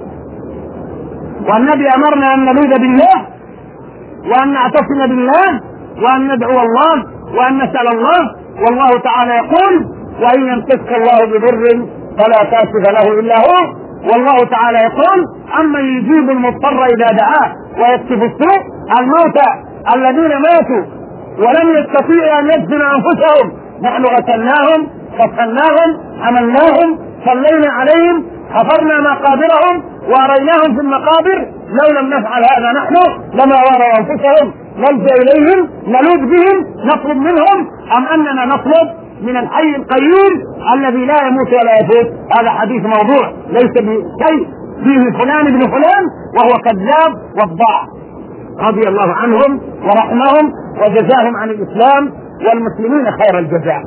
والنبي أمرنا أن نلوذ بالله وأن نعتصم بالله وأن ندعو الله وأن نسأل الله، والله تعالى يقول وإن يمسك الله بضر فلا كاشف له إلا هو، والله تعالى يقول أمن يجيب المضطر إذا دعاه ويكشف السوء، الموتى الذين ماتوا ولم يستطيعوا أن يدفنوا أنفسهم نحن غسلناهم غسلناهم حملناهم صلينا عليهم حفرنا مقابرهم وأريناهم في المقابر، لو لم نفعل هذا نحن لما واروا أنفسهم، نلجأ إليهم نلوذ بهم نطلب منهم، أم أننا نطلب من الحي القيوم الذي لا يموت ولا يفوت؟ هذا حديث موضوع ليس بشيء فيه فلان ابن فلان وهو كذاب وضاع، رضي الله عنهم ورحمهم وجزاهم عن الإسلام والمسلمين خير الجزاء.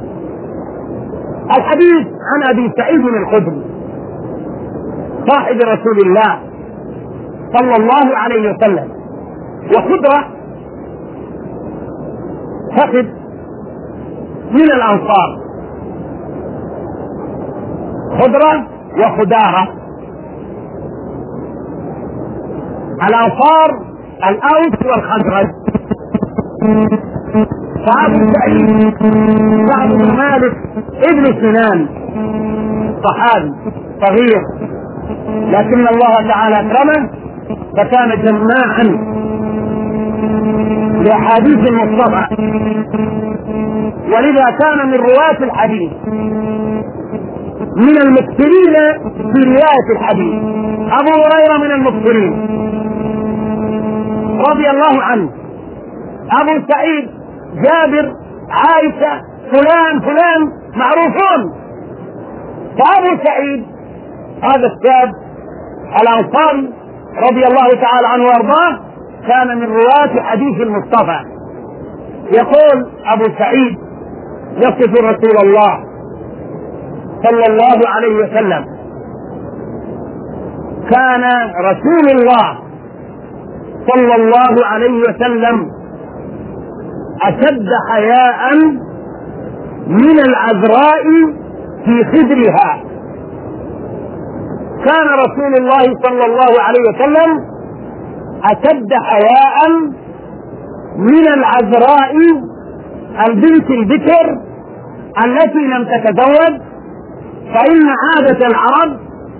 الحديث عن أبي سعيد الخدري صاحب رسول الله صلى الله عليه وسلم، وخدرة فخذ من الأنصار، خدرة وخدارة. الأنصار الأوس والخزرج. فأبو سعيد سعد بن مالك ابن سنان صحابي صغير، لكن الله تعالى أكرمه فكان جماعا لأحاديث المصطفى، ولذا كان من رواة الحديث من المكثرين في رواية الحديث. أبو هريرة من المكثرين رضي الله عنه، أبو سعيد جابر عائشة فلان فلان معروفون. فأبو سعيد هذا الشاب الأنصاري رضي الله تعالى عنه وارضاه كان من رواة حديث المصطفى. يقول أبو سعيد يصف رسول الله صلى الله عليه وسلم: كان رسول الله صلى الله عليه وسلم أشد حياء من العذراء في خدرها. كان رسول الله صلى الله عليه وسلم أشد حياء من العذراء البنت البكر التي لم تتزوج، فإن عادة العرب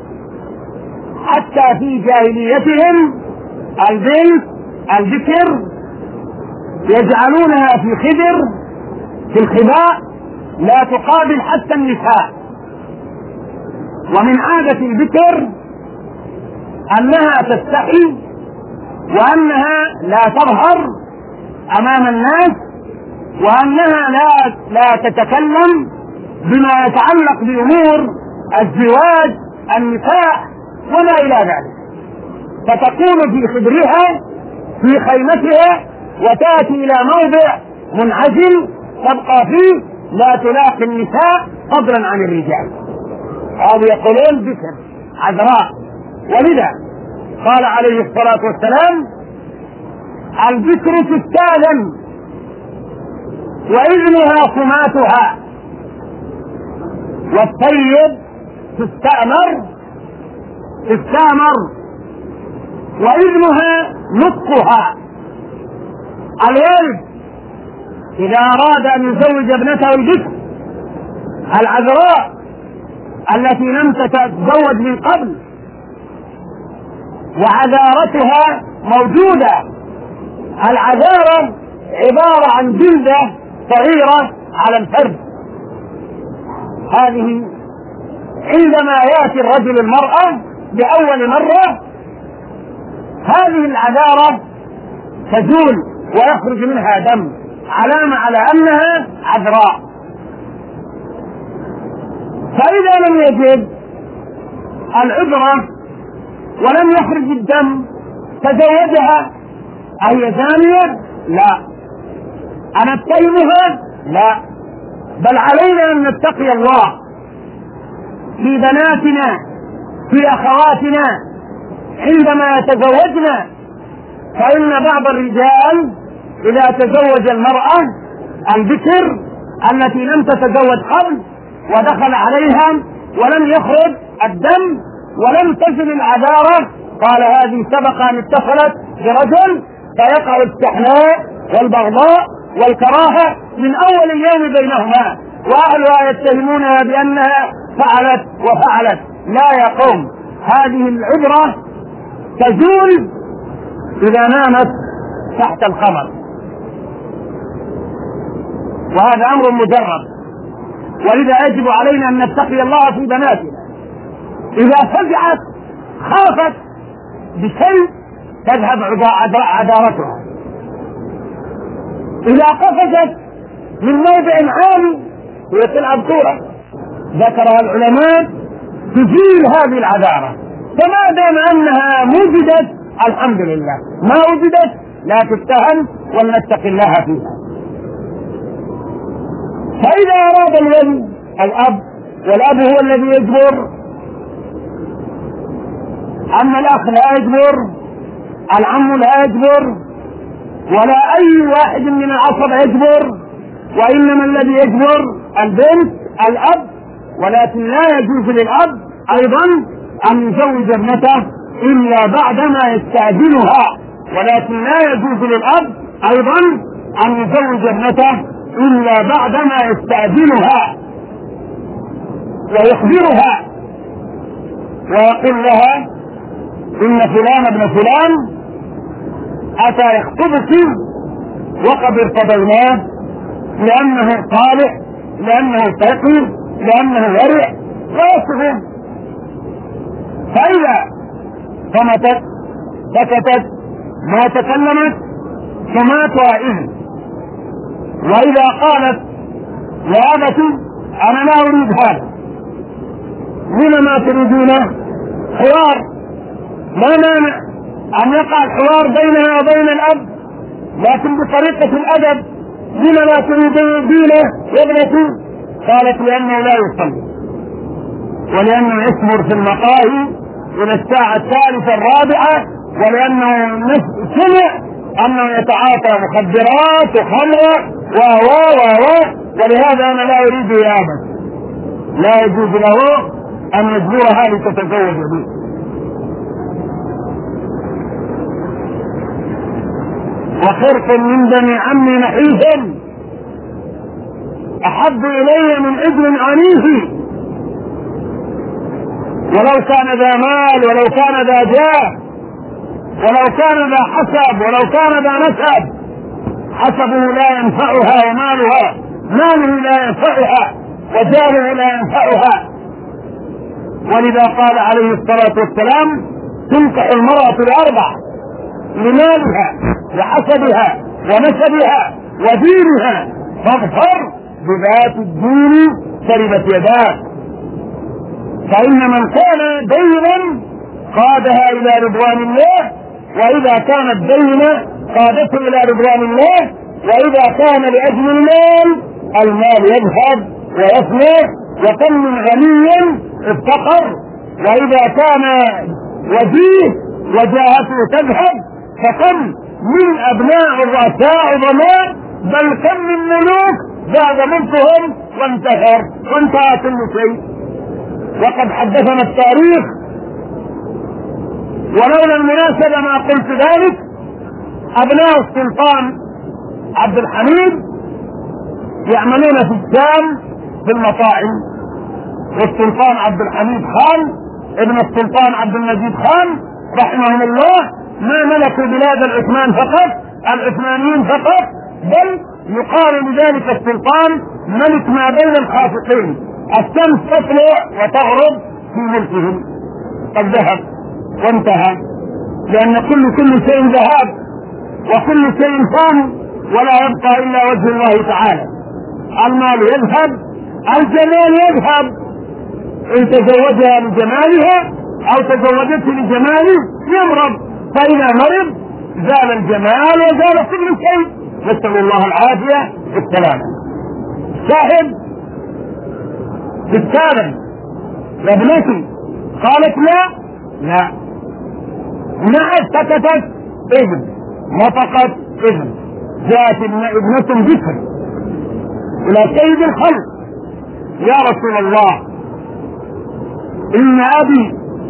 حتى في جاهليتهم البنت البكر يجعلونها في خدر في الخباء لا تقابل حتى النساء. ومن عادة البكر أنها تستحي وأنها لا تظهر أمام الناس وأنها لا, لا تتكلم بما يتعلق بأمور الزواج النساء وما إلى ذلك، فتكون في خدرها في خيمتها وتأتي إلى موضع منعزل تبقى فيه لا تلاقي النساء فضلا عن الرجال. هذا يقولون بكر عذراء. ولذا قال عليه الصلاة والسلام: البكر تستأذن وإذنها صماتها، والطيب تستأمر تستأمر وإذنها نطقها. الوالد إذا أراد أن يزوج ابنته البكر العذراء التي لم تتزوج من قبل وعذارتها موجودة، العذارة عبارة عن جلدة صغيرة على الفرد، هذه عندما يأتي الرجل المرأة لأول مرة هذه العذارة تزول ويخرج منها دم، علامة على أنها عذراء. فإذا لم يجد العذرة ولم يخرج الدم تزوجها، أهي زانية؟ لا. أنتهمها؟ لا، بل علينا أن نتقي الله في بناتنا في أخواتنا عندما يتزوجنا، فإن بعض الرجال إذا تزوج المرأة البكر التي لم تتزوج قبل ودخل عليها ولم يخرج الدم ولم تزل العذارة، قال هذه سبق أن اتصلت برجل فيقع الشحناء والبغضاء والكراهة من أول اليوم بينهما، وأهلها يتهمونها بأنها فعلت وفعلت. لا يا قوم، هذه العبرة تزول إذا نامت تحت القمر، وهذا أمر مجرد، ولذا يجب علينا أن نتقي الله في بناتنا. إذا فزعت خافت بشيء تذهب عذارتها، إذا قفزت من موضع عالي هي تلعب كورة ذكرها العلماء تزيل هذه العذارة. فما دام أنها وجدت الحمد لله، ما وجدت لا تتهم ولنتقي الله فيها. فإذا أراد الولي الأب، والأب هو الذي يجبر، أما الأخ لا يجبر، العم لا يجبر، ولا أي واحد من العصب يجبر، وإنما الذي يجبر البنت الأب. ولكن لا يجوز للأب أيضا أن يزوج ابنته إلا بعدما يستأذنها، ولكن لا يجوز للأب أيضا أن يزوج ابنته إلا بعدما يستأذنها ويخبرها ويقول لها إن فلان ابن فلان أتى يخطبك وقد ارتضيناه لأنه صالح، لأنه تقي، لأنه ورع ويصفه. فإذا صمتت سكتت ما تكلمت سمعتها إذن. وإذا قالت يا أبتي أنا لا أريد هذا، لما ما تريدونه؟ حوار، لا مانع أن يقع الحوار بينها وبين الأب، لكن بطريقة الأدب. لما لا تريدون دينه يا ابنتي؟ قالت لأنه لا يصلي، ولأنه يسمر في المقاهي إلى الساعة الثالثة الرابعة، ولأنه سمع أنه يتعاطى مخدرات وخمر و و و ولهذا أنا لا أريد يا أبت. لا يجوز له أن يجبرها لتتزوج به. وخرق من بني عمي نحيف أحب إلي من ابن عنيف، ولو كان ذا مال ولو كان ذا جاه ولو كان ذا حسب ولو كان ذا نسب، حسبه لا ينفعها ومالها، ماله لا ينفعها وجاهه لا ينفعها. ولذا قال عليه الصلاة والسلام تنكح المرأة الأربع لمالها وحسبها ونسبها ودينها، فاظفر بذات الدين تربت يداك. فإن من كان دينا قادها إلى رضوان الله، وإذا كانت دينة قادته إلى رضوان الله، وإذا كان لأجل المال المال يذهب ويفنى، وكم من غني افتقر، وإذا كان وجيه وجاهته تذهب، فكم من أبناء الرؤساء عظماء، بل كم من ملوك ذهب ملكهم وانتهر وانتهى كل شيء. وقد حدثنا التاريخ، ولولا المناسبة ما قلت ذلك. أبناء السلطان عبد الحميد يعملون في الشام في المطاعم، والسلطان عبد الحميد خان ابن السلطان عبد المجيد خان رحمه الله ما ملكوا بلاد العثمان فقط العثمانيين فقط، بل يقال لذلك السلطان ملك ما بين الخافقين، الشمس تطلع وتغرب في ملكهم. قد ذهب وانتهى، لأن كل كل شيء ذهاب وكل شيء فان، ولا يبقى إلا وجه الله تعالى. المال يذهب، الجمال يذهب، إن تزوجها لجمالها أو تزوجته لجماله يمرض، فإذا مرض زال الجمال وزال كل شيء، نسأل الله العافية والسلامة. شاهد بالتالي يا ابنتي، قالت لا لا، نعت سكتت إذن، نطقت إذن، جاءت ابنة بكر إلى سيد الخلق: يا رسول الله، إن أبي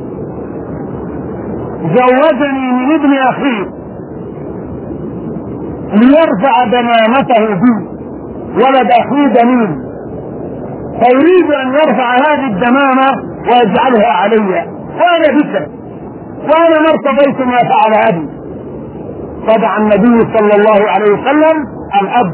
زوجني من ابن أخيه ليرفع دمامته بي، ولد أخيه دميم، فيريد أن يرفع هذه الدمامة ويجعلها علي، وأنا بك، وأنا ما ارتضيت ما فعل أبي. فدعا النبي صلى الله عليه وسلم الأب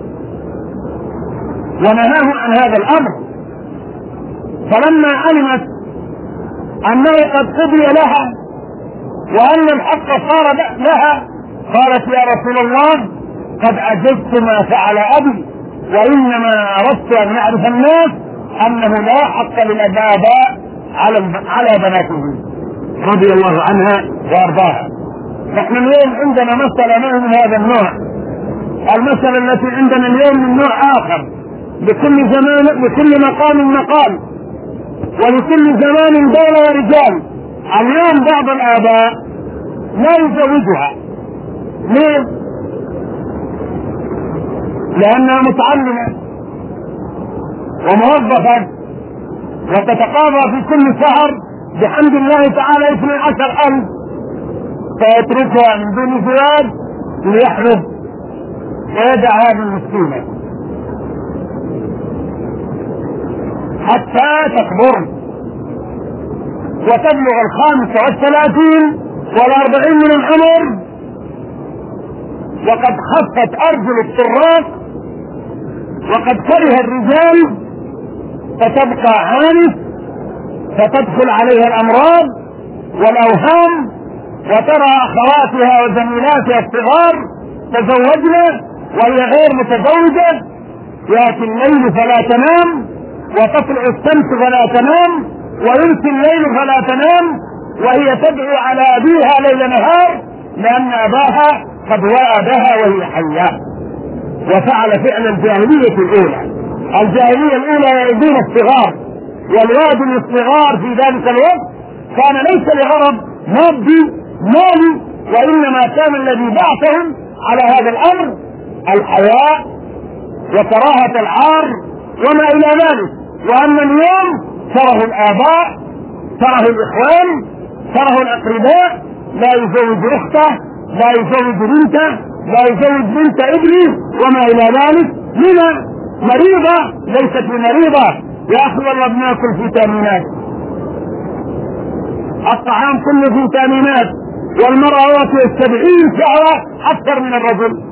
ونهاه عن هذا الأمر. فلما علمت أنه قد قضي لها وأن الحق صار لها قالت: يا رسول الله، قد أجزت ما فعل أبي، وإنما أردت أن يعرف الناس أنه لا حق للآباء على على بناتهم، رضي الله عنها وأرضاها. نحن اليوم عندنا مسألة من هذا النوع. المسألة التي عندنا اليوم من نوع آخر، لكل زمان لكل مقام مقال، ولكل زمان دولة ورجال. اليوم بعض الآباء لا يزوجها. ليه؟ لأنها متعلمة وموظفة وتتقاضى في كل شهر بحمد الله تعالى اثني عشر ألف، فيتركها من دون زواج ليحرص ويدع هذه المسكينة حتى تكبر وتبلغ الخامسة والثلاثين والأربعين من العمر، وقد خفت أرجل الطراق وقد كره الرجال، فتبقى عانس، فتدخل عليها الأمراض والأوهام، وترى أخواتها وزميلاتها الصغار تزوجن وهي غير متزوجة، يأتي الليل فلا تنام، وتطلع الشمس فلا تنام، ويمسي الليل فلا تنام، وهي تدعو على أبيها ليل نهار، لأن أباها قد وأبها وهي حية. وفعل فعل الجاهلية الأولى. الجاهلية الأولى يؤذون الصغار، والواد الصغار في ذلك الوقت كان ليس لغرض مادي مالي، وإنما كان الذي بعثهم على هذا الأمر الحياء وكراهة العار وما إلى ذلك. وأن اليوم كره الآباء، كره الإخوان، كره الأقرباء، لا يزوج أخته، لا يزوج بنته، لا يزوج بنت ابنه وما إلى ذلك. لما؟ مريضة ليست بمريضة. يا أخي والله بناكل فيتامينات، الطعام كله فيتامينات، والمرأة واكلة سبعين شهوة أكثر من الرجل.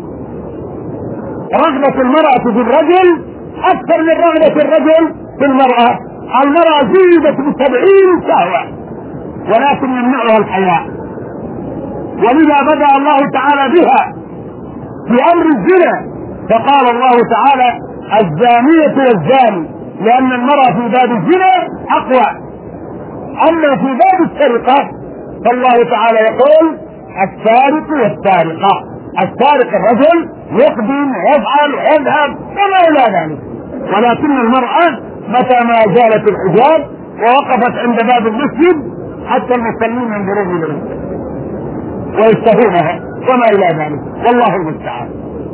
رغبة المرأة في الرجل أكثر من رغبة الرجل في المرأة. المرأة زيدت بسبعين شهوة، ولكن يمنعها الحياء. ولذا بدأ الله تعالى بها في أمر الزنا، فقال الله تعالى: الزانية والزاني، لأن المرأة في باب الزنا أقوى. أما في باب السرقة فالله تعالى يقول: السارق والسارقة. السارق الرجل يقدم ويفعل ويذهب وما إلى ذلك، ولكن المرأة متى ما زالت الحجاب ووقفت عند باب المسجد حتى المسلمين ينظرون إليها ويشتهونها وما إلى ذلك، والله المستعان.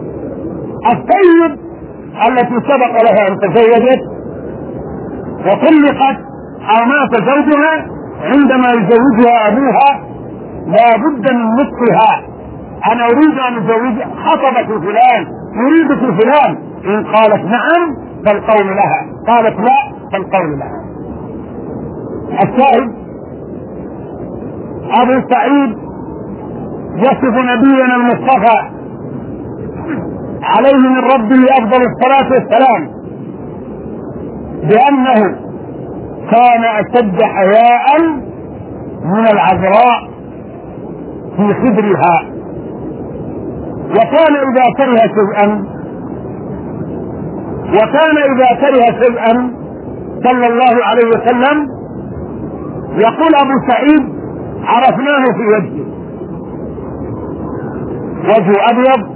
الطيب التي سبق لها أن تزوجت وطلقت أو مات زوجها، عندما يزوجها أبوها لا بد من نطقها: أنا أريد أن أزوج خطبة فلان، يريدك فلان. إن قالت نعم فالقول لها، قالت لا فالقول لها. الشاهد: أبو سعيد يصف نبينا المصطفى عليه من ربه أفضل الصلاة والسلام بأنه كان أشد حياء من العذراء في خدرها، وكان إذا كره شيئا وكان إذا كره شيئا صلى الله عليه وسلم يقول أبو سعيد: عرفناه في وجهه، وجهه أبيض،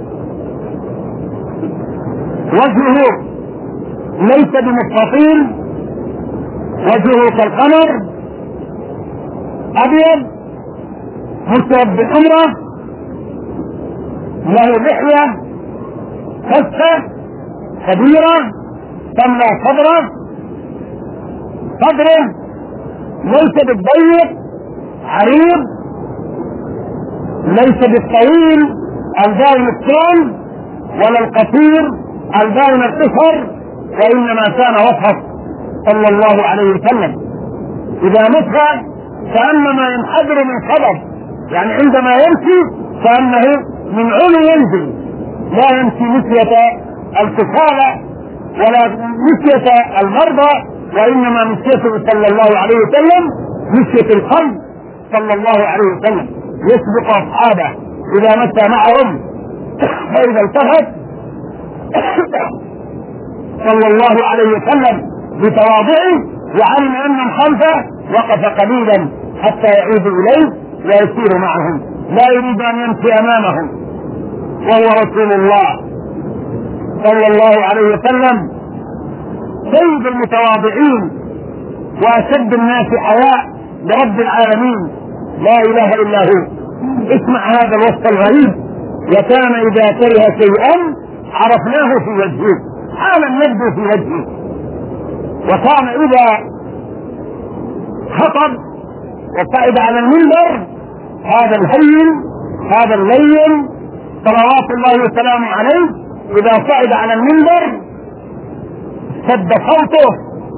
وجهه ليس بمستطيل، وجهه كالقمر أبيض مسود بحمرة، له لحية خفة كبيرة تملأ صدره صدره ليس بالضيق عريض، ليس بالطويل الباين الطول ولا القصير الباين القصر، وإنما كان وسط صلى الله عليه وسلم. إذا مشى كأنما ينحدر من صدر، يعني عندما يمشي كأنه من علو ينزل، لا يمشي مشية الكسالى ولا مشية المرضى، وإنما مشيته صلى الله عليه وسلم مشية القلب صلى الله عليه وسلم، يسبق أصحابه إذا مشى معهم، فإذا التفت صلى الله عليه وسلم بتواضعه وعلم أنهم خلفه وقف قليلا حتى يعود إليه ويسير معهم، لا يريد أن يمشي أمامهم، وهو رسول الله صلى الله عليه وسلم سيد المتواضعين وأشد الناس حياء لرب العالمين، لا إله إلا هو. اسمع هذا الوصف الغريب: وكان إذا كره شيئا عرفناه في وجهه، حالا نبدو في وجهه. وكان إذا خطب وصعد على المنبر، هذا الهين هذا اللين صلوات الله وسلامه عليه، إذا صعد على المنبر سد صوته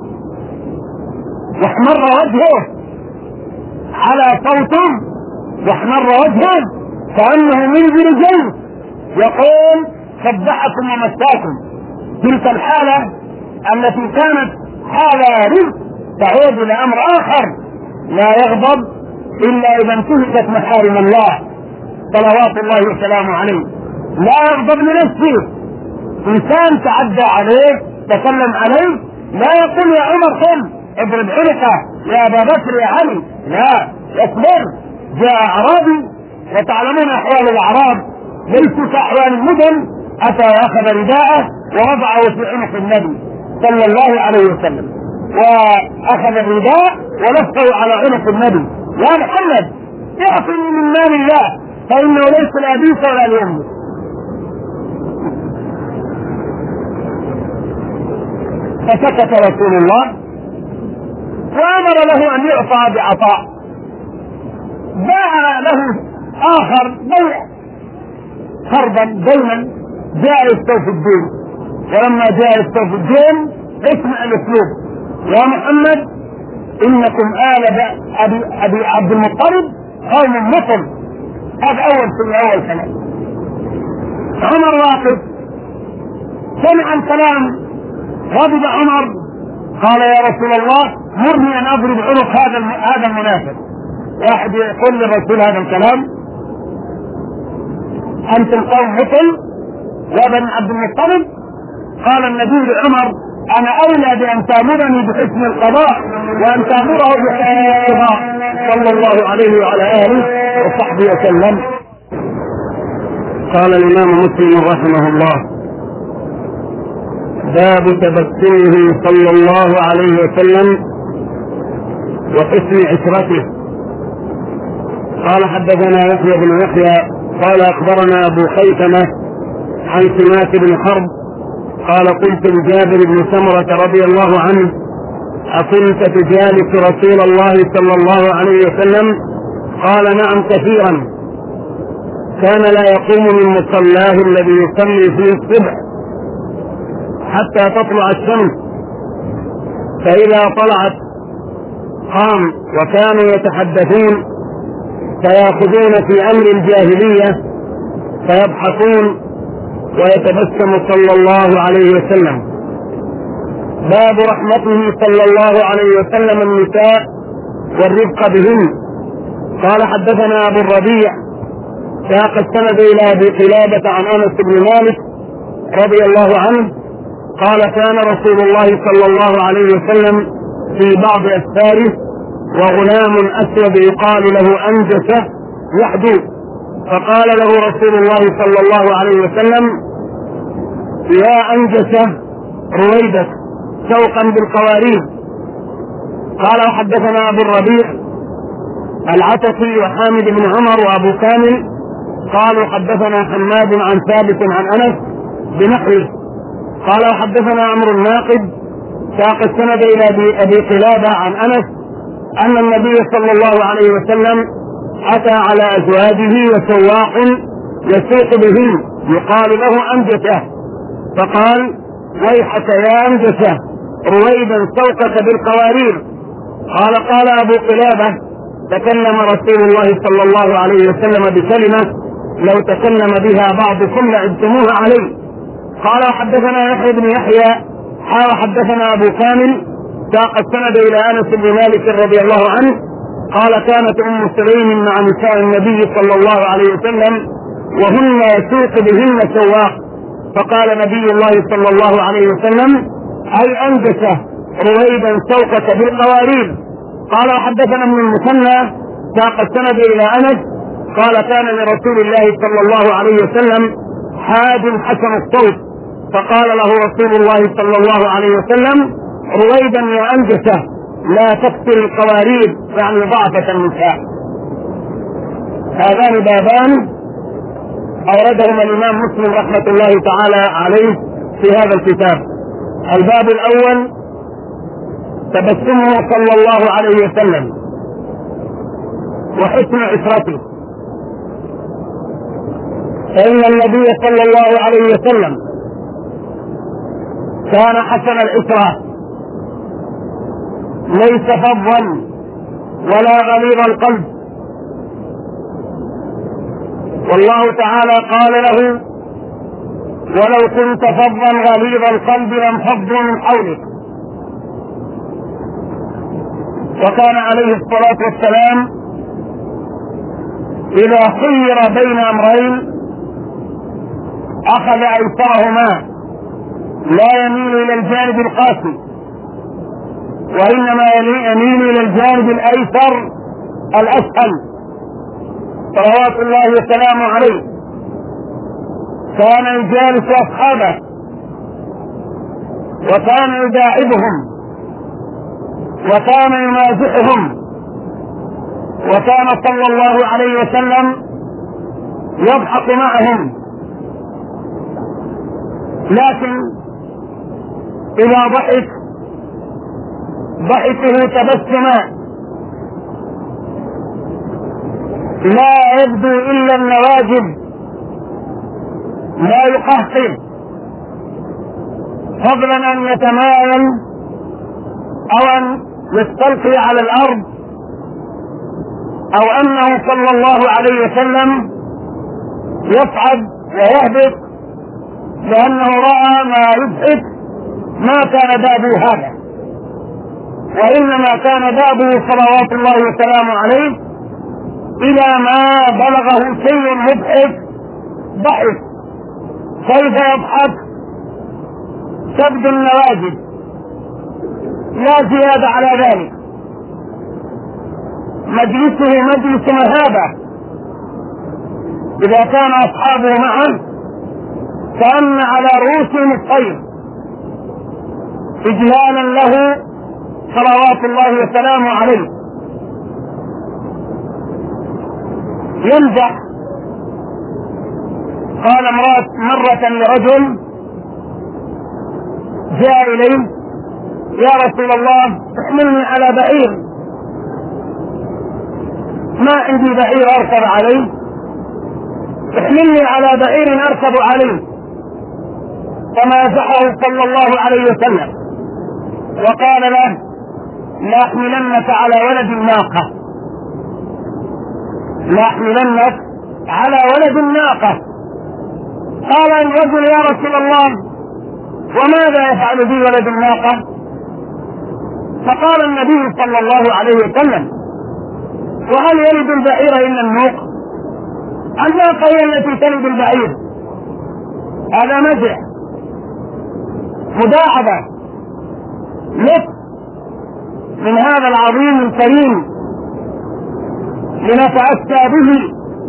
واحمر وجهه على صوته واحمر وجهه كأنه منذر جيش، يقول: سبحكم ومساكم. تلك الحالة التي كانت حالة رزق تعود إلى أمر آخر، لا يغضب إلا إذا انتهكت محارم الله صلوات الله وسلامه عليه، لا يغضب لنفسه. إنسان تعدى عليه تكلم عليه لا يقول: يا عمر قم اضرب عنقه، يا أبا بكر يا علي، لا، يصبر. جاء أعرابي، وتعلمون أحوال الأعراب ليسوا كأحوال المدن، أتى وأخذ رداءه ووضعه في عنق النبي صلى الله عليه وسلم، وأخذ الرداء ولفه على عنق النبي: يا محمد اعطني من مال الله فإنه ليس لأبيك ولا لأمك. فسكت رسول الله وأمر له أن يعطى بعطاء. باع له آخر بيع قرضا دينا، جاء يستوفي الدين، ولما جاء يستوفي الدين اسمع الأسلوب: يا محمد إنكم آل أبي, أبي عبد المطلب قوم مطل. هذا أول شيء، أول كلام. عمر واقف سمع الكلام، غضب عمر، قال: يا رسول الله مرني أن أضرب عنق هذا هذا المنافق. واحد يقول للرسول هذا الكلام: أنتم قوم مثل يا بني عبد المطلب. قال النبي لعمر: أنا أولى بأن تأمرني بحسن القضاء وأن تأمره بحسن القضاء، صلى الله عليه وعلى آله وصحبه وسلم. قال الإمام مسلم رحمه الله: باب تبسمه صلى الله عليه وسلم وحسن عشرته. قال: حدثنا يحيى بن يحيى قال: أخبرنا أبو خيثمة عن سماك بن حرب قال: قلت لجابر بن سمرة رضي الله عنه: أكنت تجالس رسول الله صلى الله عليه وسلم؟ قال: نعم كثيرا، كان لا يقوم من مصلاه الذي يصلي فيه الصبح حتى تطلع الشمس، فإذا طلعت قام، وكانوا يتحدثون فيأخذون في أمر الجاهلية فيضحكون ويتبسم صلى الله عليه وسلم. باب رحمته صلى الله عليه وسلم النساء والرفق بهن. قال: حدثنا أبو الربيع ساق السند إلى أبي قلابة عن أنس بن مالك رضي الله عنه قال: كان رسول الله صلى الله عليه وسلم في بعض أسفاره وغلام أسود يقال له أنجسة يحدو، فقال له رسول الله صلى الله عليه وسلم: يا أنجسة رويدك شوقا بالقوارير. قال: وحدثنا أبو الربيع العتقي وحامد بن عمر وأبو كامل قالوا: حدثنا حماد عن ثابت عن أنس بنحوه. قال وحدثنا عمرو الناقد ساق السند الى ابي قلابه عن انس ان النبي صلى الله عليه وسلم اتى على ازواجه وسواق يسوق بهم يقال له انجسه، فقال ويحك يا انجسه رويدا سوقك بالقوارير. قال قال ابو قلابه تكلم رسول الله صلى الله عليه وسلم بكلمه لو تكلم بها بعضكم لعبتموها عليه. قال وحدثنا يحيى بن يحيى حا حدثنا ابو كامل ساق السند الى انس بن مالك رضي الله عنه قال كانت ام سليم مع نساء النبي صلى الله عليه وسلم وهن يسوق بهن سواق، فقال نبي الله صلى الله عليه وسلم اي انجسه رويدا سوقك بالقوارير. قال وحدثنا ابن المثنى ساق السند الى انس قال كان لرسول الله صلى الله عليه وسلم حاد حسن الصوت، فقال له رسول الله صلى الله عليه وسلم رويدا يا انجسه لا تكسر القوارير، يعني ضعفة النساء. هذان بابان اوردهما الامام مسلم رحمة الله تعالى عليه في هذا الكتاب. الباب الاول تبسمه صلى الله عليه وسلم وحسن عشرته، فإن النبي صلى الله عليه وسلم كان حسن العشرة ليس فظا ولا غليظ القلب، والله تعالى قال له ولو كنت فظا غليظ القلب لانفضوا من حولك. وكان عليه الصلاة والسلام إذا خير بين أمرين أخذ أيسرهما، لا يميل إلى الجانب القاسي وإنما يميل إلى الجانب الأيسر الأسهل صلوات الله وسلامه عليه. كان يجالس أصحابه وكان يداعبهم وكان يمازحهم، وكان صلى الله عليه وسلم يضحك معهم، لكن إذا ضحك ضحكه تبسما لا يبدو إلا النواجذ، لا يقهقر، فضلا أن يتمايل أو أن يستلقي على الأرض، أو أنه صلى الله عليه وسلم يصعد ويهبط لأنه رأى ما يضحك. ما كان بابه هذا، وإنما كان بابه صلوات الله وسلامه عليه إلى ما بلغه شيء مضحك ضحك. كيف يضحك؟ سبد النواجذ لا زيادة على ذلك. مجلسه مجلس مهابة، إذا كان أصحابه معه كأن على رؤوسهم الطير إجلالا له صلوات الله وسلامه عليه. يمزح. قال امرأة مرة لرجل جاء إليه يا رسول الله احملني على بعير، ما عندي بعير أركب عليه، احملني على بعير أركب عليه. فمازحه صلى الله عليه وسلم وقال له لا أحملنك على ولد الناقة، لا أحملنك على ولد الناقة. قال الرجل يا رسول الله وماذا يفعل بي ولد الناقة؟ فقال النبي صلى الله عليه وسلم وهل يلد البعير إلا النوق؟ الناقة هي التي تلد البعير. هذا مزح مداعبة لك من هذا العظيم الكريم لنتأسى به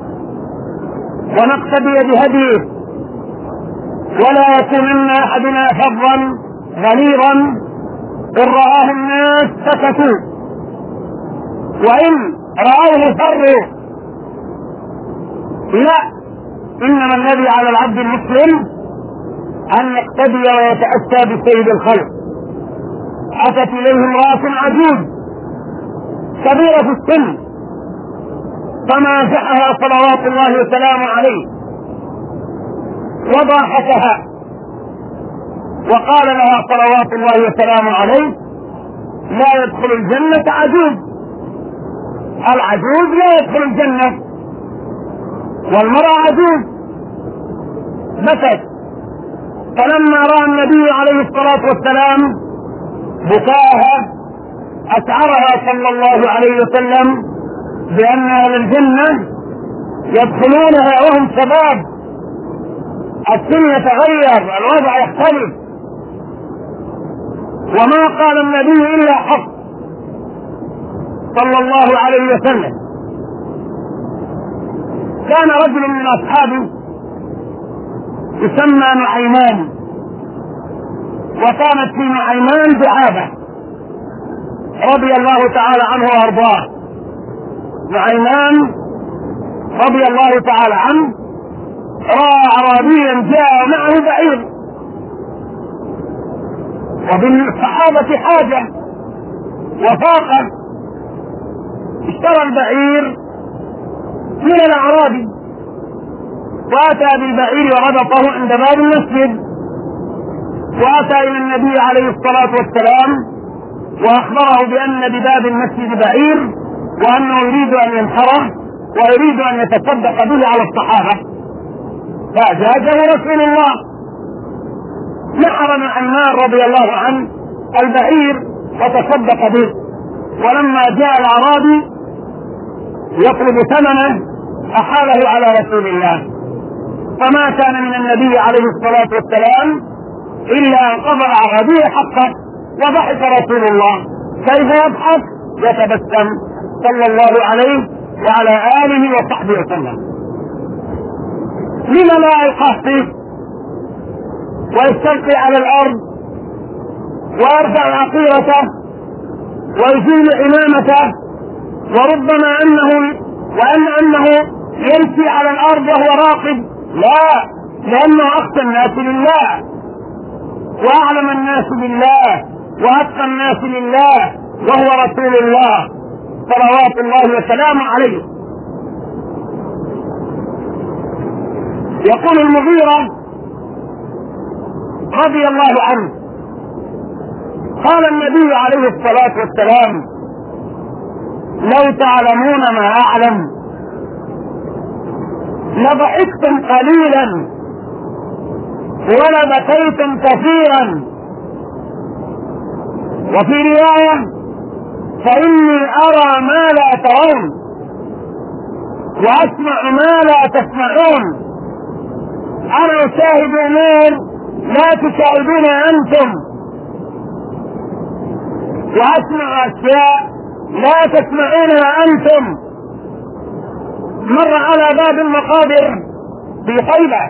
ونقتدي بهديه، ولا يكونن أحدنا فظا غليظا إن رآه الناس سكتوا وإن رأوه فروا. لا، إنما الذي على العبد المسلم أن يقتدي ويتأسى بسيد الخلق. أتت إليه امرأة عجوز كبيرة في السن فمازحها صلوات الله وسلامه عليه وضاحكها وقال لها صلوات الله وسلامه عليه: لا يدخل الجنة عجوز، العجوز لا يدخل الجنة، والمرأة عجوز. بكت. فلما رأى النبي عليه الصلاة والسلام بكاها أشعرها صلى الله عليه وسلم بأن أهل الجنة يدخلونها وهم شباب، السن يتغير، الوضع يختلف، وما قال النبي إلا حق صلى الله عليه وسلم. كان رجل من أصحابه يسمى نعيمان، وكانت في نعيمان دعابة رضي الله تعالى عنه وارضاه. نعيمان رضي الله تعالى عنه رأى أعرابيا جاء معه بعير، وبالصحابة حاجة وفاقة، اشترى البعير من الأعرابي وأتى بالبعير وربطه عند باب المسجد، وأتى إلى النبي عليه الصلاة والسلام وأخبره بأن بباب المسجد بعير وأنه يريد أن ينحره ويريد أن يتصدق به على الصحابة. فأجازه رسول الله، نحر نعيمان رضي الله عنه البعير وتصدق به. ولما جاء الأعرابي يطلب ثمنه أحاله على رسول الله، فما كان من النبي عليه الصلاة والسلام إلا أن قضى الأعرابي حقه، وضحك رسول الله. كيف يضحك؟ يتبسم صلى الله عليه وعلى آله وصحبه وسلم. لما لا يقصد ويستلقي على الأرض ويرفع عقيرته ويزيل إمامته، وربما أنه وأن أنه يمشي على الأرض وهو راقب؟ لا، لأنه أخشى الناس لله وأعلم الناس بالله وأتقى الناس لله، وهو رسول الله صلوات الله وسلامه عليه. يقول المغيرة رضي الله عنه: قال النبي عليه الصلاة والسلام: لو تعلمون ما أعلم لضحكتم قليلا ولبكيتم كثيرا. وفي رواية: فإني أرى ما لا ترون وأسمع ما لا تسمعون. أنا أشاهد أمور لا تشاهدون أنتم، وأسمع أشياء لا تسمعونها أنتم. مر على باب المقابر في طيبة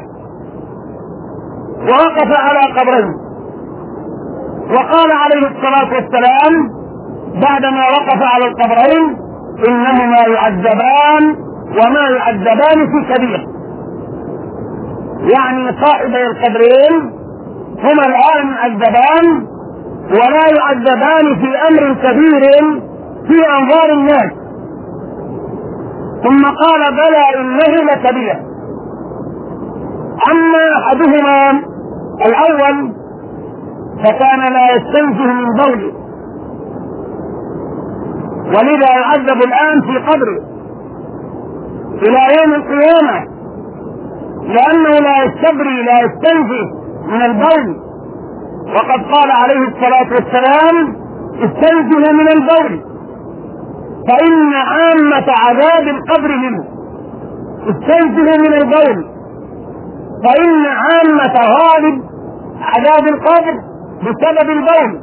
ووقف على قبرين، وقال عليه الصلاة والسلام بعدما وقف على القبرين: إنهما يعذبان وما يعذبان في كبير. يعني صاحبي القبرين هما الآن يعذبان ولا يعذبان في أمر كبير في أنظار الناس. ثم قال: بلى إنه لكبير. أما أحدهما الأول فكان لا يستنزه من بوله، ولذا يعذب الآن في قبره إلى يوم القيامة، لأنه لا يستبري لا يستنزه من البول. وقد قال عليه الصلاة والسلام: استنزه من البول فإن عامة عذاب القبر منه. استنزه من البول فإن عامة غالب عذاب القبر بسبب البول.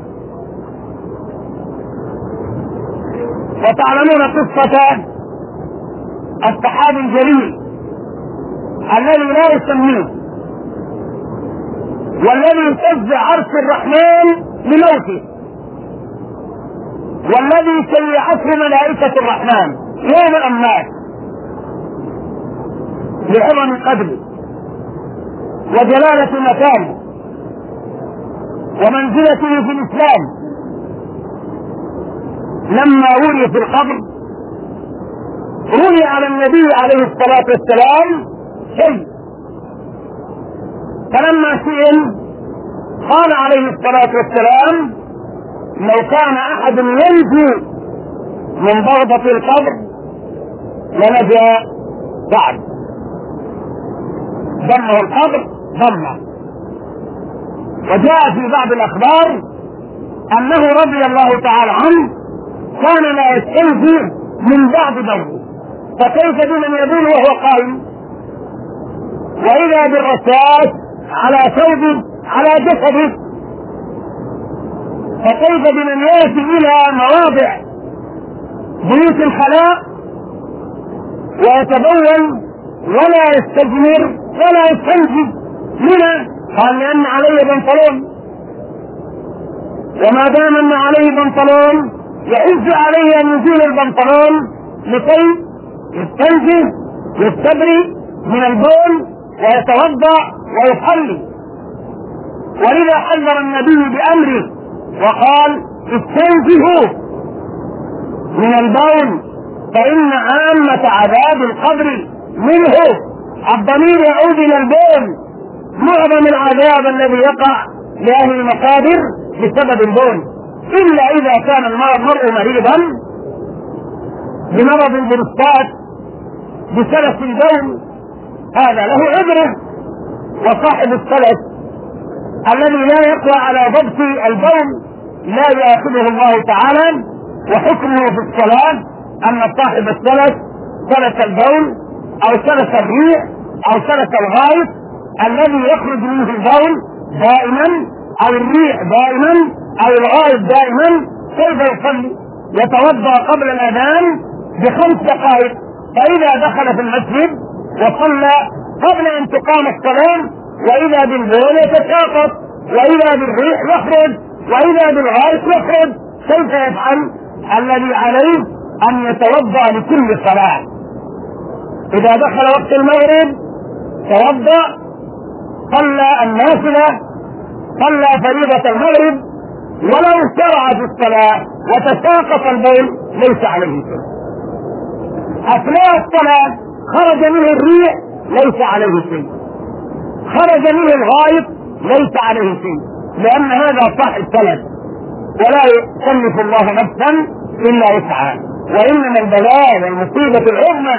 وتعلمون قصة الصحابي الجليل الذي لا يسميه، والذي اهتز عرش الرحمن لموته، والذي شيعته ملائكة الرحمن يوم الأمات لعظم قدره. وجلالة مكانه ومنزلته في الإسلام لما ولي في القبر روي على النبي عليه الصلاة والسلام شيء، فلما سئل قال عليه الصلاة والسلام: لو كان أحد ينجو من ضربة القبر لنجا سعد. ضمه القبر ضمه. وجاء في بعض الأخبار أنه رضي الله تعالى عنه كان لا يستنجي من بعد ضربه، فكيف بمن يبول وهو قائم؟ وإذا بالرشاش على ثوبه على جسده، فكيف بمن يأتي إلى مواضع بيوت الخلاء ويتبول ولا يستجمر ولا يستنجي منه؟ قال: لأن عليه بنطلون، وما دام أن عليه بنطلون يعز عليه أن يزيل البنطلون لكي يستنجي يستبري من البول ويتوضأ ويصلي. ولذا حذر النبي بأمره وقال: استنزهوا من البول فإن عامة عذاب القبر منه. الضمير يعود إلى البول. معظم العذاب الذي يقع لأهل المقابر بسبب البول، إلا إذا كان المرء مريضا بمرض البروستات بسلس البول، هذا له عذره. وصاحب السلس الذي لا يقوى على ضبط البول لا يأخذه الله تعالى، وحكمه في الصلاة أن صاحب السلس سلس البول أو سلس الريح أو سلس الغائط الذي يخرج منه البول دائما أو الريح دائما أو الغائط دائما، كيف يصلي؟ يتوضأ قبل الأذان بخمس دقائق، فإذا دخل في المسجد وصلى قبل أن تقام الصلاة وإذا بالبول يتساقط وإذا بالريح يخرج وإذا بالغائط يخرج، كيف يفعل؟ الذي عليه أن يتوضأ لكل صلاة. إذا دخل وقت المغرب توضأ، صلى النافلة، صلى فريضة المغرب، ولو شرع في الصلاة وتساقط البول ليس عليه شيء. أثناء الصلاة خرج منه الريح ليس عليه شيء، خرج منه الغائط ليس عليه شيء، لأن هذا صاحب سلس ولا يكلف الله نفسا إلا وسعها. وإنما البلاء والمصيبة العظمى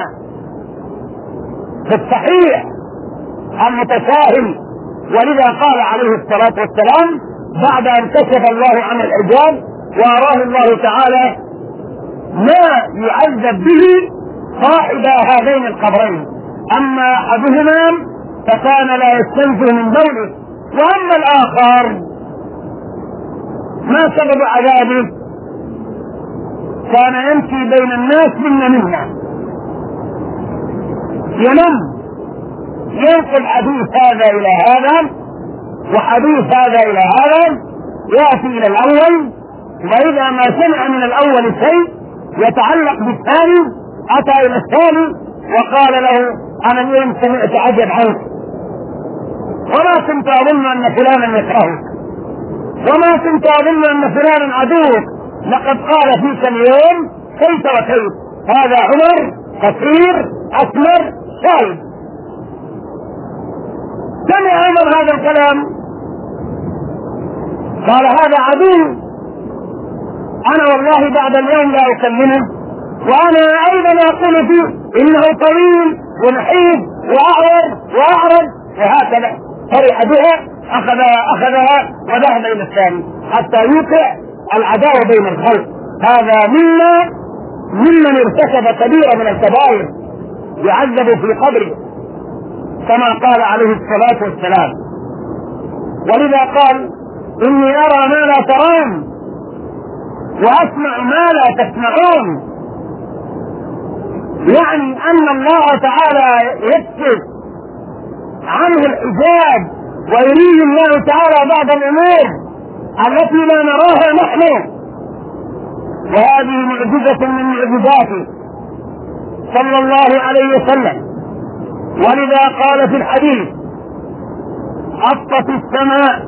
في الصحيح المتساهل. ولذا قال عليه الصلاة والسلام بعد أن كشف الله عن الحجاب وأراه الله تعالى ما يعذب به صاحب هذين القبرين: أما أحدهما فكان لا يستنزه من بوله، وأما الآخر ما سبب عذابه؟ كان يمشي بين الناس منا منا، ينم، ينقل حديث هذا إلى هذا وحديث هذا إلى هذا، يأتي إلى الأول، وإذا ما سمع من الأول شيء يتعلق بالثاني أتى إلى الثاني وقال له: أنا اليوم سمعت عجب عنك، وما كنت أظن أن فلانا يكرهك، وما كنت أظن أن فلانا عدوك، لقد قال فيك اليوم كيف وكيف، هذا عمر قصير أسمر شايب. سمع عمر هذا الكلام قال: هذا عدو، أنا والله بعد اليوم لا أكلمه، وأنا أيضا أقول فيه إنه طويل ونحيف وأعور وأعرج، وهكذا فرح بها، أخذ أخذها وذهب إلى الثاني حتى يوقع العداوة بين الخلق. هذا مما ممن ارتكب كبيرة من الكبائر يعذب في قبره كما قال عليه الصلاة والسلام. ولذا قال: إني أرى ما لا ترون وأسمع ما لا تسمعون، يعني أن الله تعالى يكشف عنه الحجاب ويريه الله تعالى بعض الأمور التي لا نراها نحن، وهذه معجزة من معجزاته صلى الله عليه وسلم. ولذا قال في الحديث: أطت السماء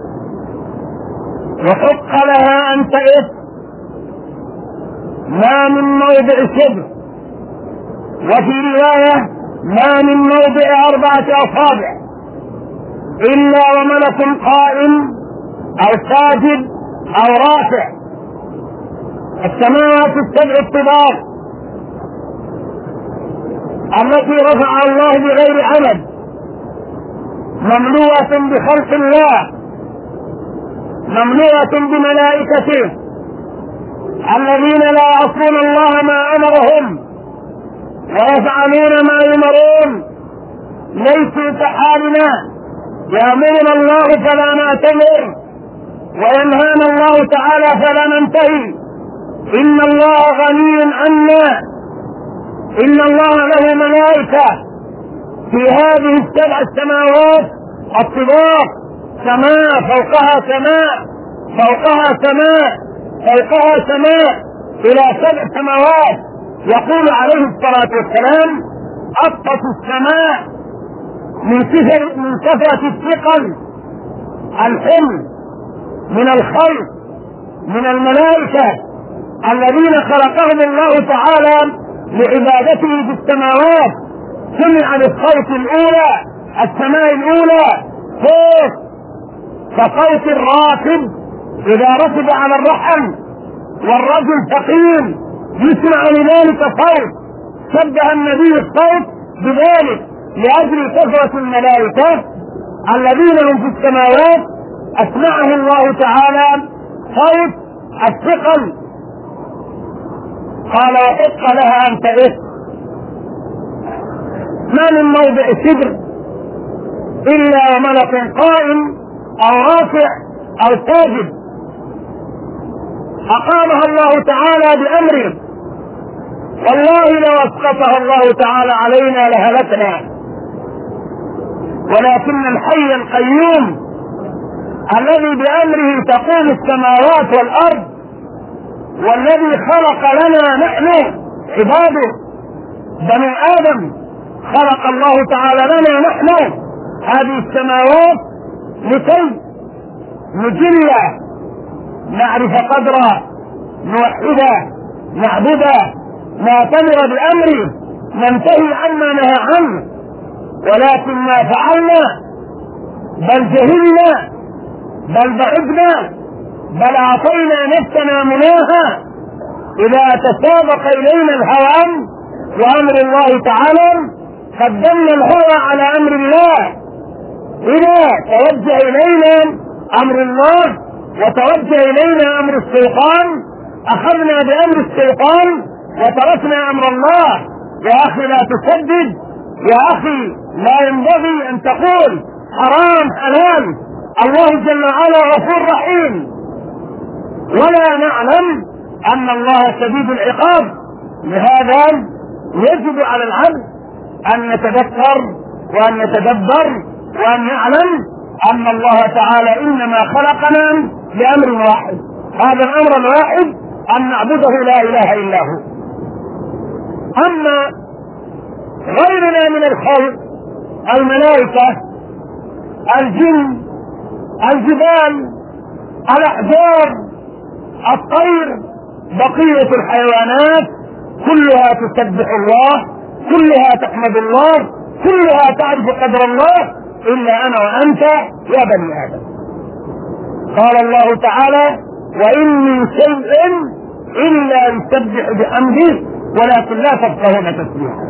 وحق لها أن تئس ما من موضع شبر، وفي رواية ما من موضع أربعة أصابع إلا وملك قائم أو ساجد أو رافع. السماوات السبع الطباق التي رفع الله بغير عمد مملوءة بخلق الله، مملوءة بملائكته الذين لا يعصون الله ما أمرهم ويفعلون ما يمرون، ليسوا كحالنا، يأمرنا الله فلا نأتمر وينهانا الله تعالى فلا ننتهي. إن الله غني عنا، إن الله له ملائكة في هذه السبع السماوات الطباق، سماء فوقها سماء فوقها سماء فوقها سماء إلى سبع سماوات. يقول عليه الصلاة والسلام أطت السماء من كثرة من كثرة الثقل الحمل من الخلق من الملائكة الذين خلقهم الله تعالى لعبادته في السماوات. سمع بالصوت الأولى، السماء الأولى صوت كصوت الراكب إذا ركب على الرحم والرجل ثقيل يسمع لذلك صوت. شبه النبي الصوت بذلك لأجل كثرة الملائكة الذين هم في السماوات، أسمعه الله تعالى صوت الثقل. قال وحق لها أن تئس ما من موضع شبر إلا ملك قائم أو رافع أو ساجد أقامها الله تعالى بأمره. والله لو أسقطها الله تعالى علينا لهلكنا، ولكن الحي القيوم الذي بأمره تقوم السماوات والأرض والذي خلق لنا نحن عباده بني آدم، خلق الله تعالى لنا نحن هذه السماوات لكي نجل نعرف قدره نوحده نعبده نأتمر بأمره ننتهي عما نهى عنه. ولكن ما فعلنا بل جهلنا بل بعدنا بل أعطينا نفسنا مناها إذا تسابق إلينا الهوى وأمر الله تعالى قدمنا الهوى على أمر الله. إذا توجه إلينا أمر الله وتوجه إلينا أمر الشيطان أخذنا بأمر الشيطان وتركنا أمر الله. يا أخي لا تسدد، يا أخي لا ينبغي أن تقول حرام حلال، الله جل وعلا غفور رحيم، ولا نعلم أن الله شديد العقاب. لهذا يجب على العبد أن يتذكر وأن يتدبر وأن يعلم أن الله تعالى إنما خلقنا لأمر واحد، هذا الأمر الواحد أن نعبده لا إله إلا هو. أما غيرنا من الخلق الملائكة الجن الجبال الأحجار الطير بقية الحيوانات كلها تسبح الله، كلها تحمد الله، كلها تعرف قدر الله، إلا أنا وأنت يا بني آدم. قال الله تعالى وإن من شيء إلا يسبح بحمده ولكن لا تفقهون تسبيحه.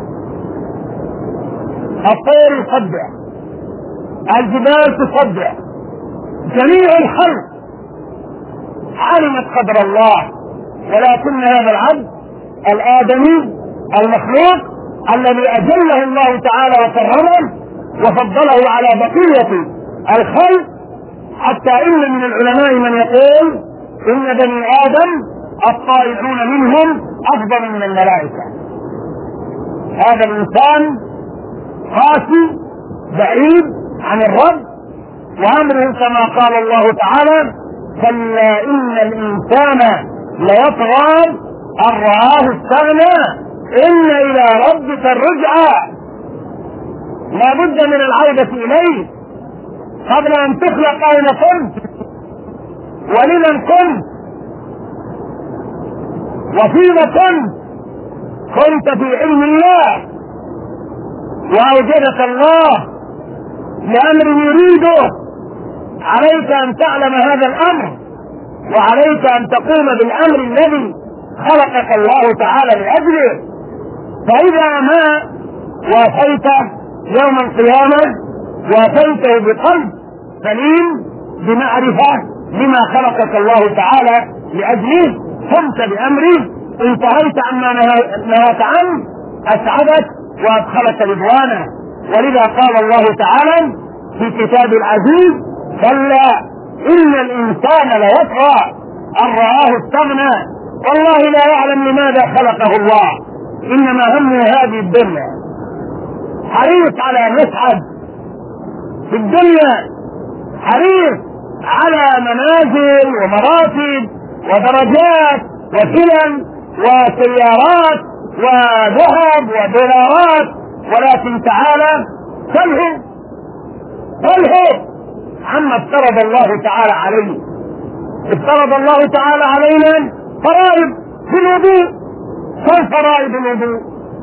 الطير يسبح، الجبال تسبح، جميع الخلق علمت قدر الله، ولكن هذا العبد الآدمي المخلوق الذي أجله الله تعالى وكرمه وفضله على بقية الخلق، حتى إن من العلماء من يقول إن بني آدم الطائعون منهم أفضل من الملائكة. هذا الإنسان قاسي بعيد عن الرب وأمره كما قال الله تعالى كلا إن الإنسان ليطغى أن رآه استغنى إن إلى ربك الرجعى. لا بد من العودة إليه. قبل ان تخلق اين كنت ولمن كنت وفيما كنت؟ كنت في علم الله واوجدك الله لامر يريده. عليك ان تعلم هذا الامر، وعليك ان تقوم بالامر الذي خلقك الله تعالى لاجله. فاذا ما وافيت يوم القيامه وافيته بقلب سليم بمعرفه لما خلقك الله تعالى لاجله، قمت بامره، انتهيت عما نهاك عنه، اسعدك وادخلك رضوانه. ولذا قال الله تعالى في كتاب العزيز: كلا ان الانسان ليطغى ان رآه استغنى. والله لا يعلم لماذا خلقه الله، انما همه هذه الدنيا، حريص على ان يسعد في الدنيا، حريص على منازل ومراتب ودرجات وسلم وسيارات وذهب ودولارات. ولكن تعالى سله سله عما افترض الله تعالى عليه. افترض الله تعالى علينا فرائض بالوضوء. كيف فرائض الوضوء؟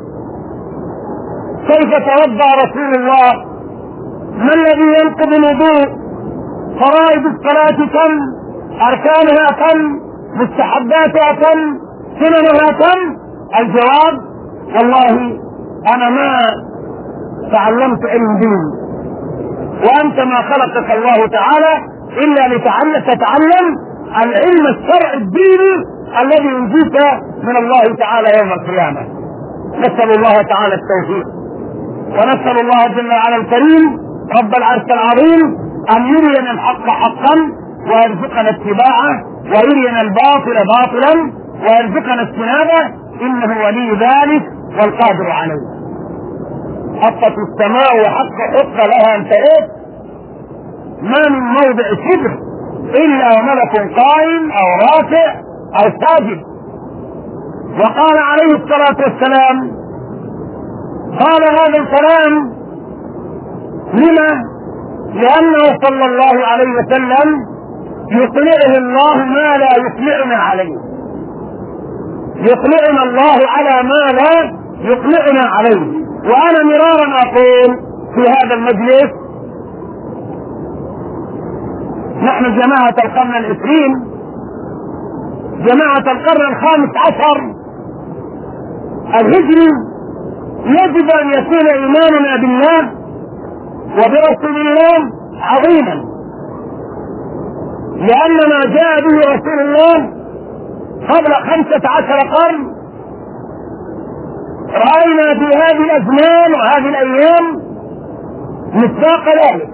كيف توضأ رسول الله؟ ما الذي ينقض الوضوء؟ فرائض الصلاة كم؟ أركانها كم؟ مستحباتها كم؟ سننها كم؟ الجواب: والله أنا ما تعلمت علم دين، وأنت ما خلقك الله تعالى إلا لتتعلم العلم الشرعي الديني الذي ينجيك من الله تعالى يوم القيامة. نسأل الله تعالى التوفيق، ونسأل الله جل وعلا الكريم رب العرش العظيم أن يرينا الحق حقا ويرزقنا اتباعه، ويرينا الباطل باطلا ويرزقنا اجتنابه، إنه ولي ذلك والقادر عليه. حقت السماء وحق حق لها أنت إيه؟ ما من موضع شبر إلا وملك قائم أو راكع أو ساجد. وقال عليه الصلاة والسلام، قال هذا الكلام لما؟ لأنه صلى الله عليه وسلم يطلعه الله ما لا يطلعنا عليه، يطلعنا الله على ما لا يطلعنا عليه. وأنا مرارا أقول في هذا المجلس: نحن جماعة القرن العشرين، جماعة القرن الخامس عشر الهجري، يجب أن يكون إيماننا بالله وبرسول الله عظيما، لأن ما جاء به رسول الله قبل خمسة عشر قرن رأينا في هذه الأزمان وهذه الأيام مصداق ذلك.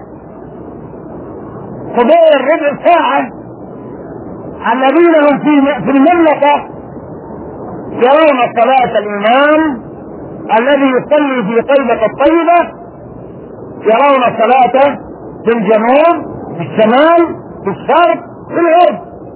قبيل ربع ساعة الذين هم في المملكة يرون صلاة الإمام الذي يصلي في طيبة الطيبة، يرون صلاته في الجنوب، في الشمال، في الشرق، في الغرب،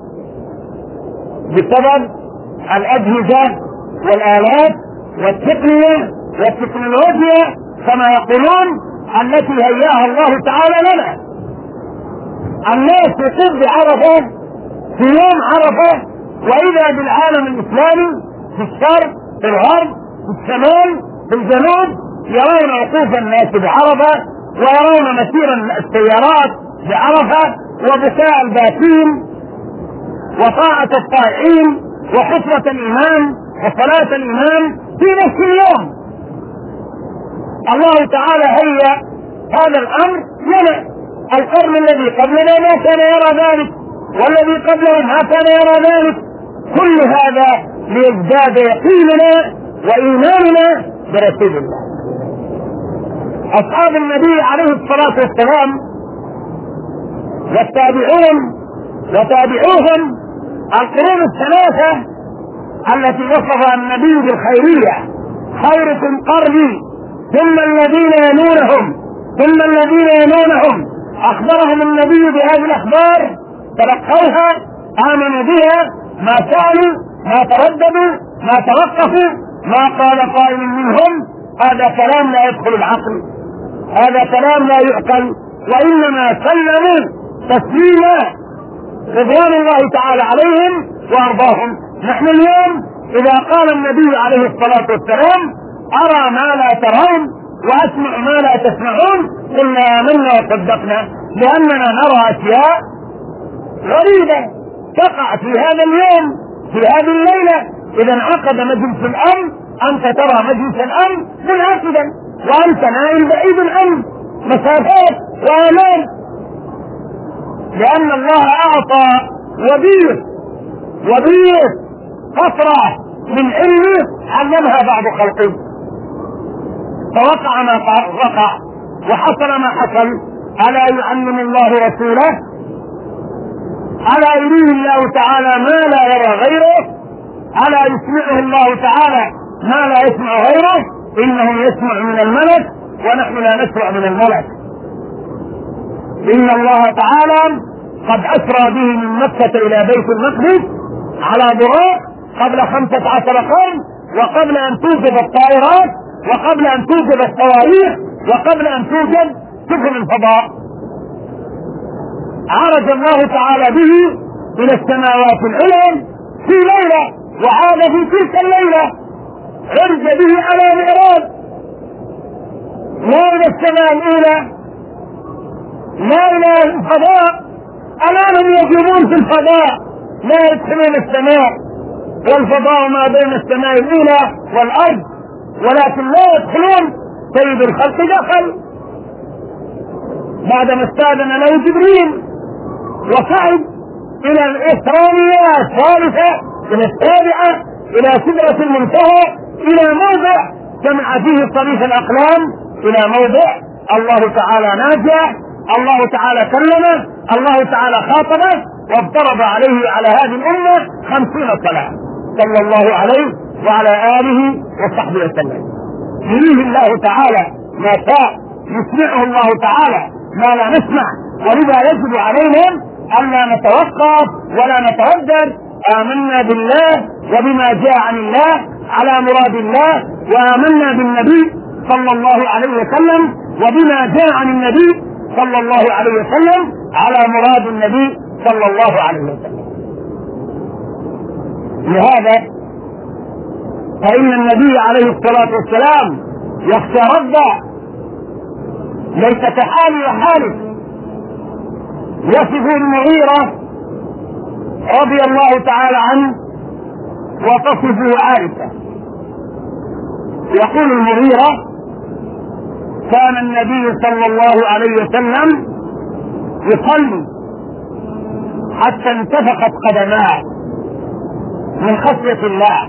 بسبب الأجهزة والآلات والتقنية والتكنولوجيا كما يقولون التي هياها الله تعالى لنا. الناس يقف بعرفة في يوم عرفة، وإذا بالعالم الإسلامي في الشرق، في الغرب، في الشمال، في الجنوب يرون وقوف الناس بعرفة، ويرون مسير السيارات بعرفة، وبكاء الباكين، وطاعة الطائعين، وخطبة الإمام وصلاة الإمام في نفس اليوم. الله تعالى هيأ هذا الأمر لنا. القرن الذي قبلنا ما كان يرى ذلك، والذي قبله ما كان يرى ذلك. كل هذا ليزداد يقيننا وإيماننا برسول الله. أصحاب النبي عليه الصلاة والسلام والتابعون وتابعوهم القرون الثلاثة التي وصفها النبي بالخيرية: خيركم قرني ثم الذين يلونهم ثم الذين يلونهم. أخبرهم النبي بهذه الأخبار، تلقوها، آمنوا بها، ما سألوا، ما ترددوا، ما توقفوا، ما قال قائل منهم هذا كلام لا يدخل العقل، هذا كلام لا يعقل، وإنما سلموا تسليما رضوان الله تعالى عليهم وأرضاهم. نحن اليوم إذا قال النبي عليه الصلاة والسلام أرى ما لا ترون وأسمع ما لا تسمعون قلنا آمنا وصدقنا، لأننا نرى أشياء غريبة تقع في هذا اليوم في هذه الليلة. إذا انعقد مجلس الأمن أنت ترى مجلس الأمن منعقدا وأنت نائم بعيد عنه مسافات وآلام، لأن الله أعطى وبير وبير قطرة من علمه علمها بعض خلقه، فوقع ما وقع وحصل ما حصل. ألا يعلم الله رسوله؟ ألا يريه الله تعالى ما لا يرى غيره؟ ألا يسمعه الله تعالى ما لا يسمع غيره؟ إنه يسمع من الملك ونحن لا نسمع من الملك. إن الله تعالى قد أسرى به من مكة إلى بيت المقدس على براق قبل خمسة عشر قرن، وقبل أن توجد الطائرات، وقبل أن توجد الصواريخ، وقبل أن توجد سفن الفضاء. عرج الله تعالى به إلى السماوات العلى في ليلة، وعاد في تلك الليلة عرج به على معراج، لا إلى السماء الأولى لا إلى الفضاء. أمامهم يجوبون في الفضاء لا يدخلون السماء، والفضاء ما بين السماء الأولى والأرض، ولكن لا يدخلون. سيد الخلق دخل بعدما استاذن له جبريل وصعد إلى الإسرائيلية الثالثة إلى السابعة إلى سدرة المنتهى، إلى موضع سمع فيه صريف الأقلام، إلى موضع الله تعالى ناجى، الله تعالى كلمه، الله تعالى خاطبه، وافترض عليه على هذه الأمة خمسين صلاة صلى الله عليه وعلى آله وصحبه وسلم. يريه الله تعالى ما شاء، يسمعه الله تعالى ما لا نسمع، ولذا يجب علينا ألا نتوقف ولا نتردد. آمنا بالله وبما جاء عن الله على مراد الله، وآمنا بالنبي صلى الله عليه وسلم وبما جاء عن النبي صلى الله عليه وسلم على مراد النبي صلى الله عليه وسلم. لهذا فإن النبي عليه الصلاة والسلام يخشى ربه ليس كحالي وحالك. يصف المغيرة رضي الله تعالى عنه وتصفه عائشة، يقول المغيرة كان النبي صلى الله عليه وسلم يصلي حتى انتفخت قدماه من خشية الله.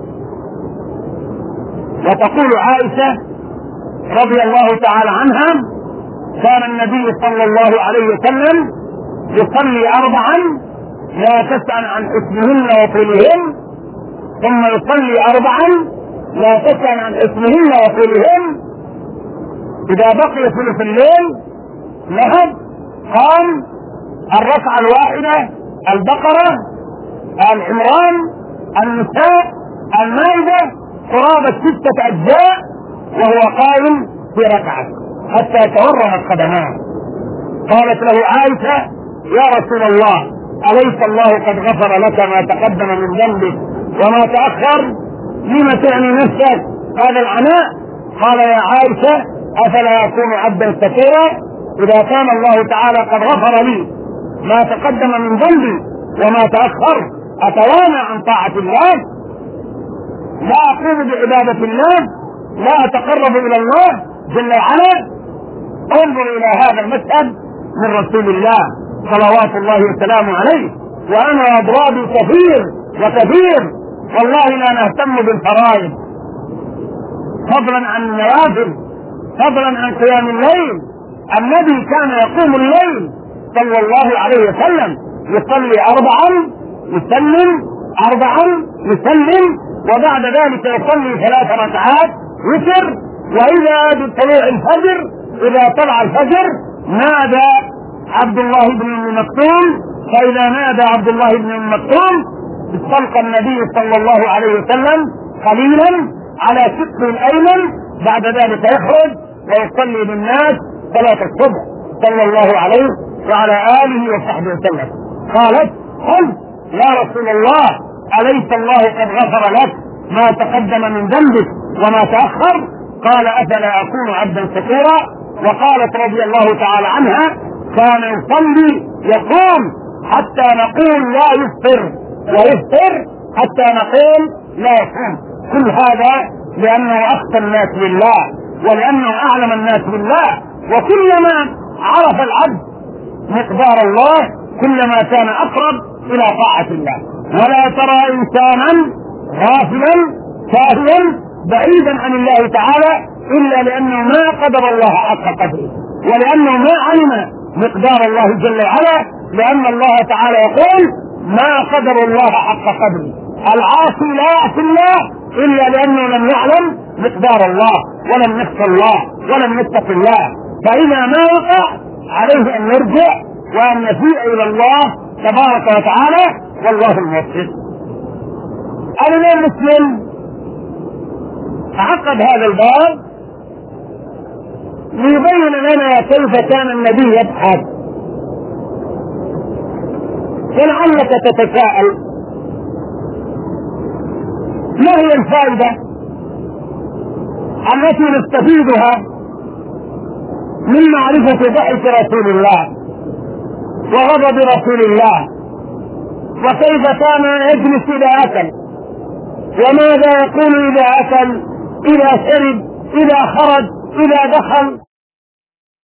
وتقول عائشة رضي الله تعالى عنها كان النبي صلى الله عليه وسلم يصلي أربعا لا تسأل عن اسمهن وطولهن، ثم يصلي أربعا لا تسأل عن اسمهن وطولهن. إذا بقي ثلث الليل نهض قام الركعة الواحدة البقرة، آل عمران، النساء، المائدة، قرابة ستة أجزاء وهو قائم في ركعة حتى تورمت قدماه. قالت له عائشة يا رسول الله أليس الله قد غفر لك ما تقدم من ذنبك وما تأخر؟ لم تعني نفسك هذا العناء؟ قال يا عائشة أفلا يكون عبدا شكورا؟ إذا كان الله تعالى قد غفر لي ما تقدم من ذنبي وما تأخر أتوانى عن طاعة الله؟ لا أقوم بعبادة الله؟ لا أتقرب إلى الله جل وعلا؟ انظر إلى هذا المشهد من رسول الله صلوات الله وسلامه عليه. وأنا أضرابي كثير وكثير، والله لا نهتم بالفرائض فضلا عن النوافل، فضلا عن قيام الليل. النبي كان يقوم الليل صلى الله عليه وسلم يصلي أربعا يسلم، أربعا يسلم، وبعد ذلك يصلي ثلاث ركعات وتر. وإذا طلوع الفجر إذا طلع الفجر نادى عبد الله بن أم مكتوم، فإذا نادى عبد الله بن أم مكتوم استلقى النبي صلى الله عليه وسلم قليلا على شقه الأيمن، بعد ذلك يخرج ويصلي بالناس صلاة الصبح. صلى الله عليه وعلى آله وصحبه وسلم. قالت: قل يا رسول الله أليس الله قد غفر لك ما تقدم من ذنبك وما تأخر؟ قال: أفلا أكون عبدا شكورا. وقالت رضي الله تعالى عنها: كان يصلي يقوم حتى نقول لا يفطر، ويفطر حتى نقول لا يصوم. كل هذا لأنه أخشى الناس بالله، ولأنه أعلم الناس بالله. وكلما عرف العبد مقدار الله كلما كان أقرب إلى طاعة الله. ولا ترى إنسانا غافلا ساهيا بعيدا عن الله تعالى إلا لأنه ما قدر الله حق قدره، ولأنه ما علم مقدار الله جل وعلا، لأن الله تعالى يقول: ما قدر الله حق قدره. العاصي لا يعصي الله إلا لأنه لم يعلم مقدار الله، ولم يخشى الله، ولم يتق الله. فإذا ما وقع عليه أن يرجع وأن يفيء إلى الله تبارك وتعالى، والله الموفق. الإمام مسلم عقد هذا الباب ليبين لنا كيف كان النبي يبحث. فلعلك تتساءل: ما هي الفائدة التي نستفيدها من معرفة ضحك رسول الله وغضب رسول الله، وكيف كان يجلس إذا أكل، وماذا يقول إذا أكل، إذا شرب، إذا خرج، إذا دخل؟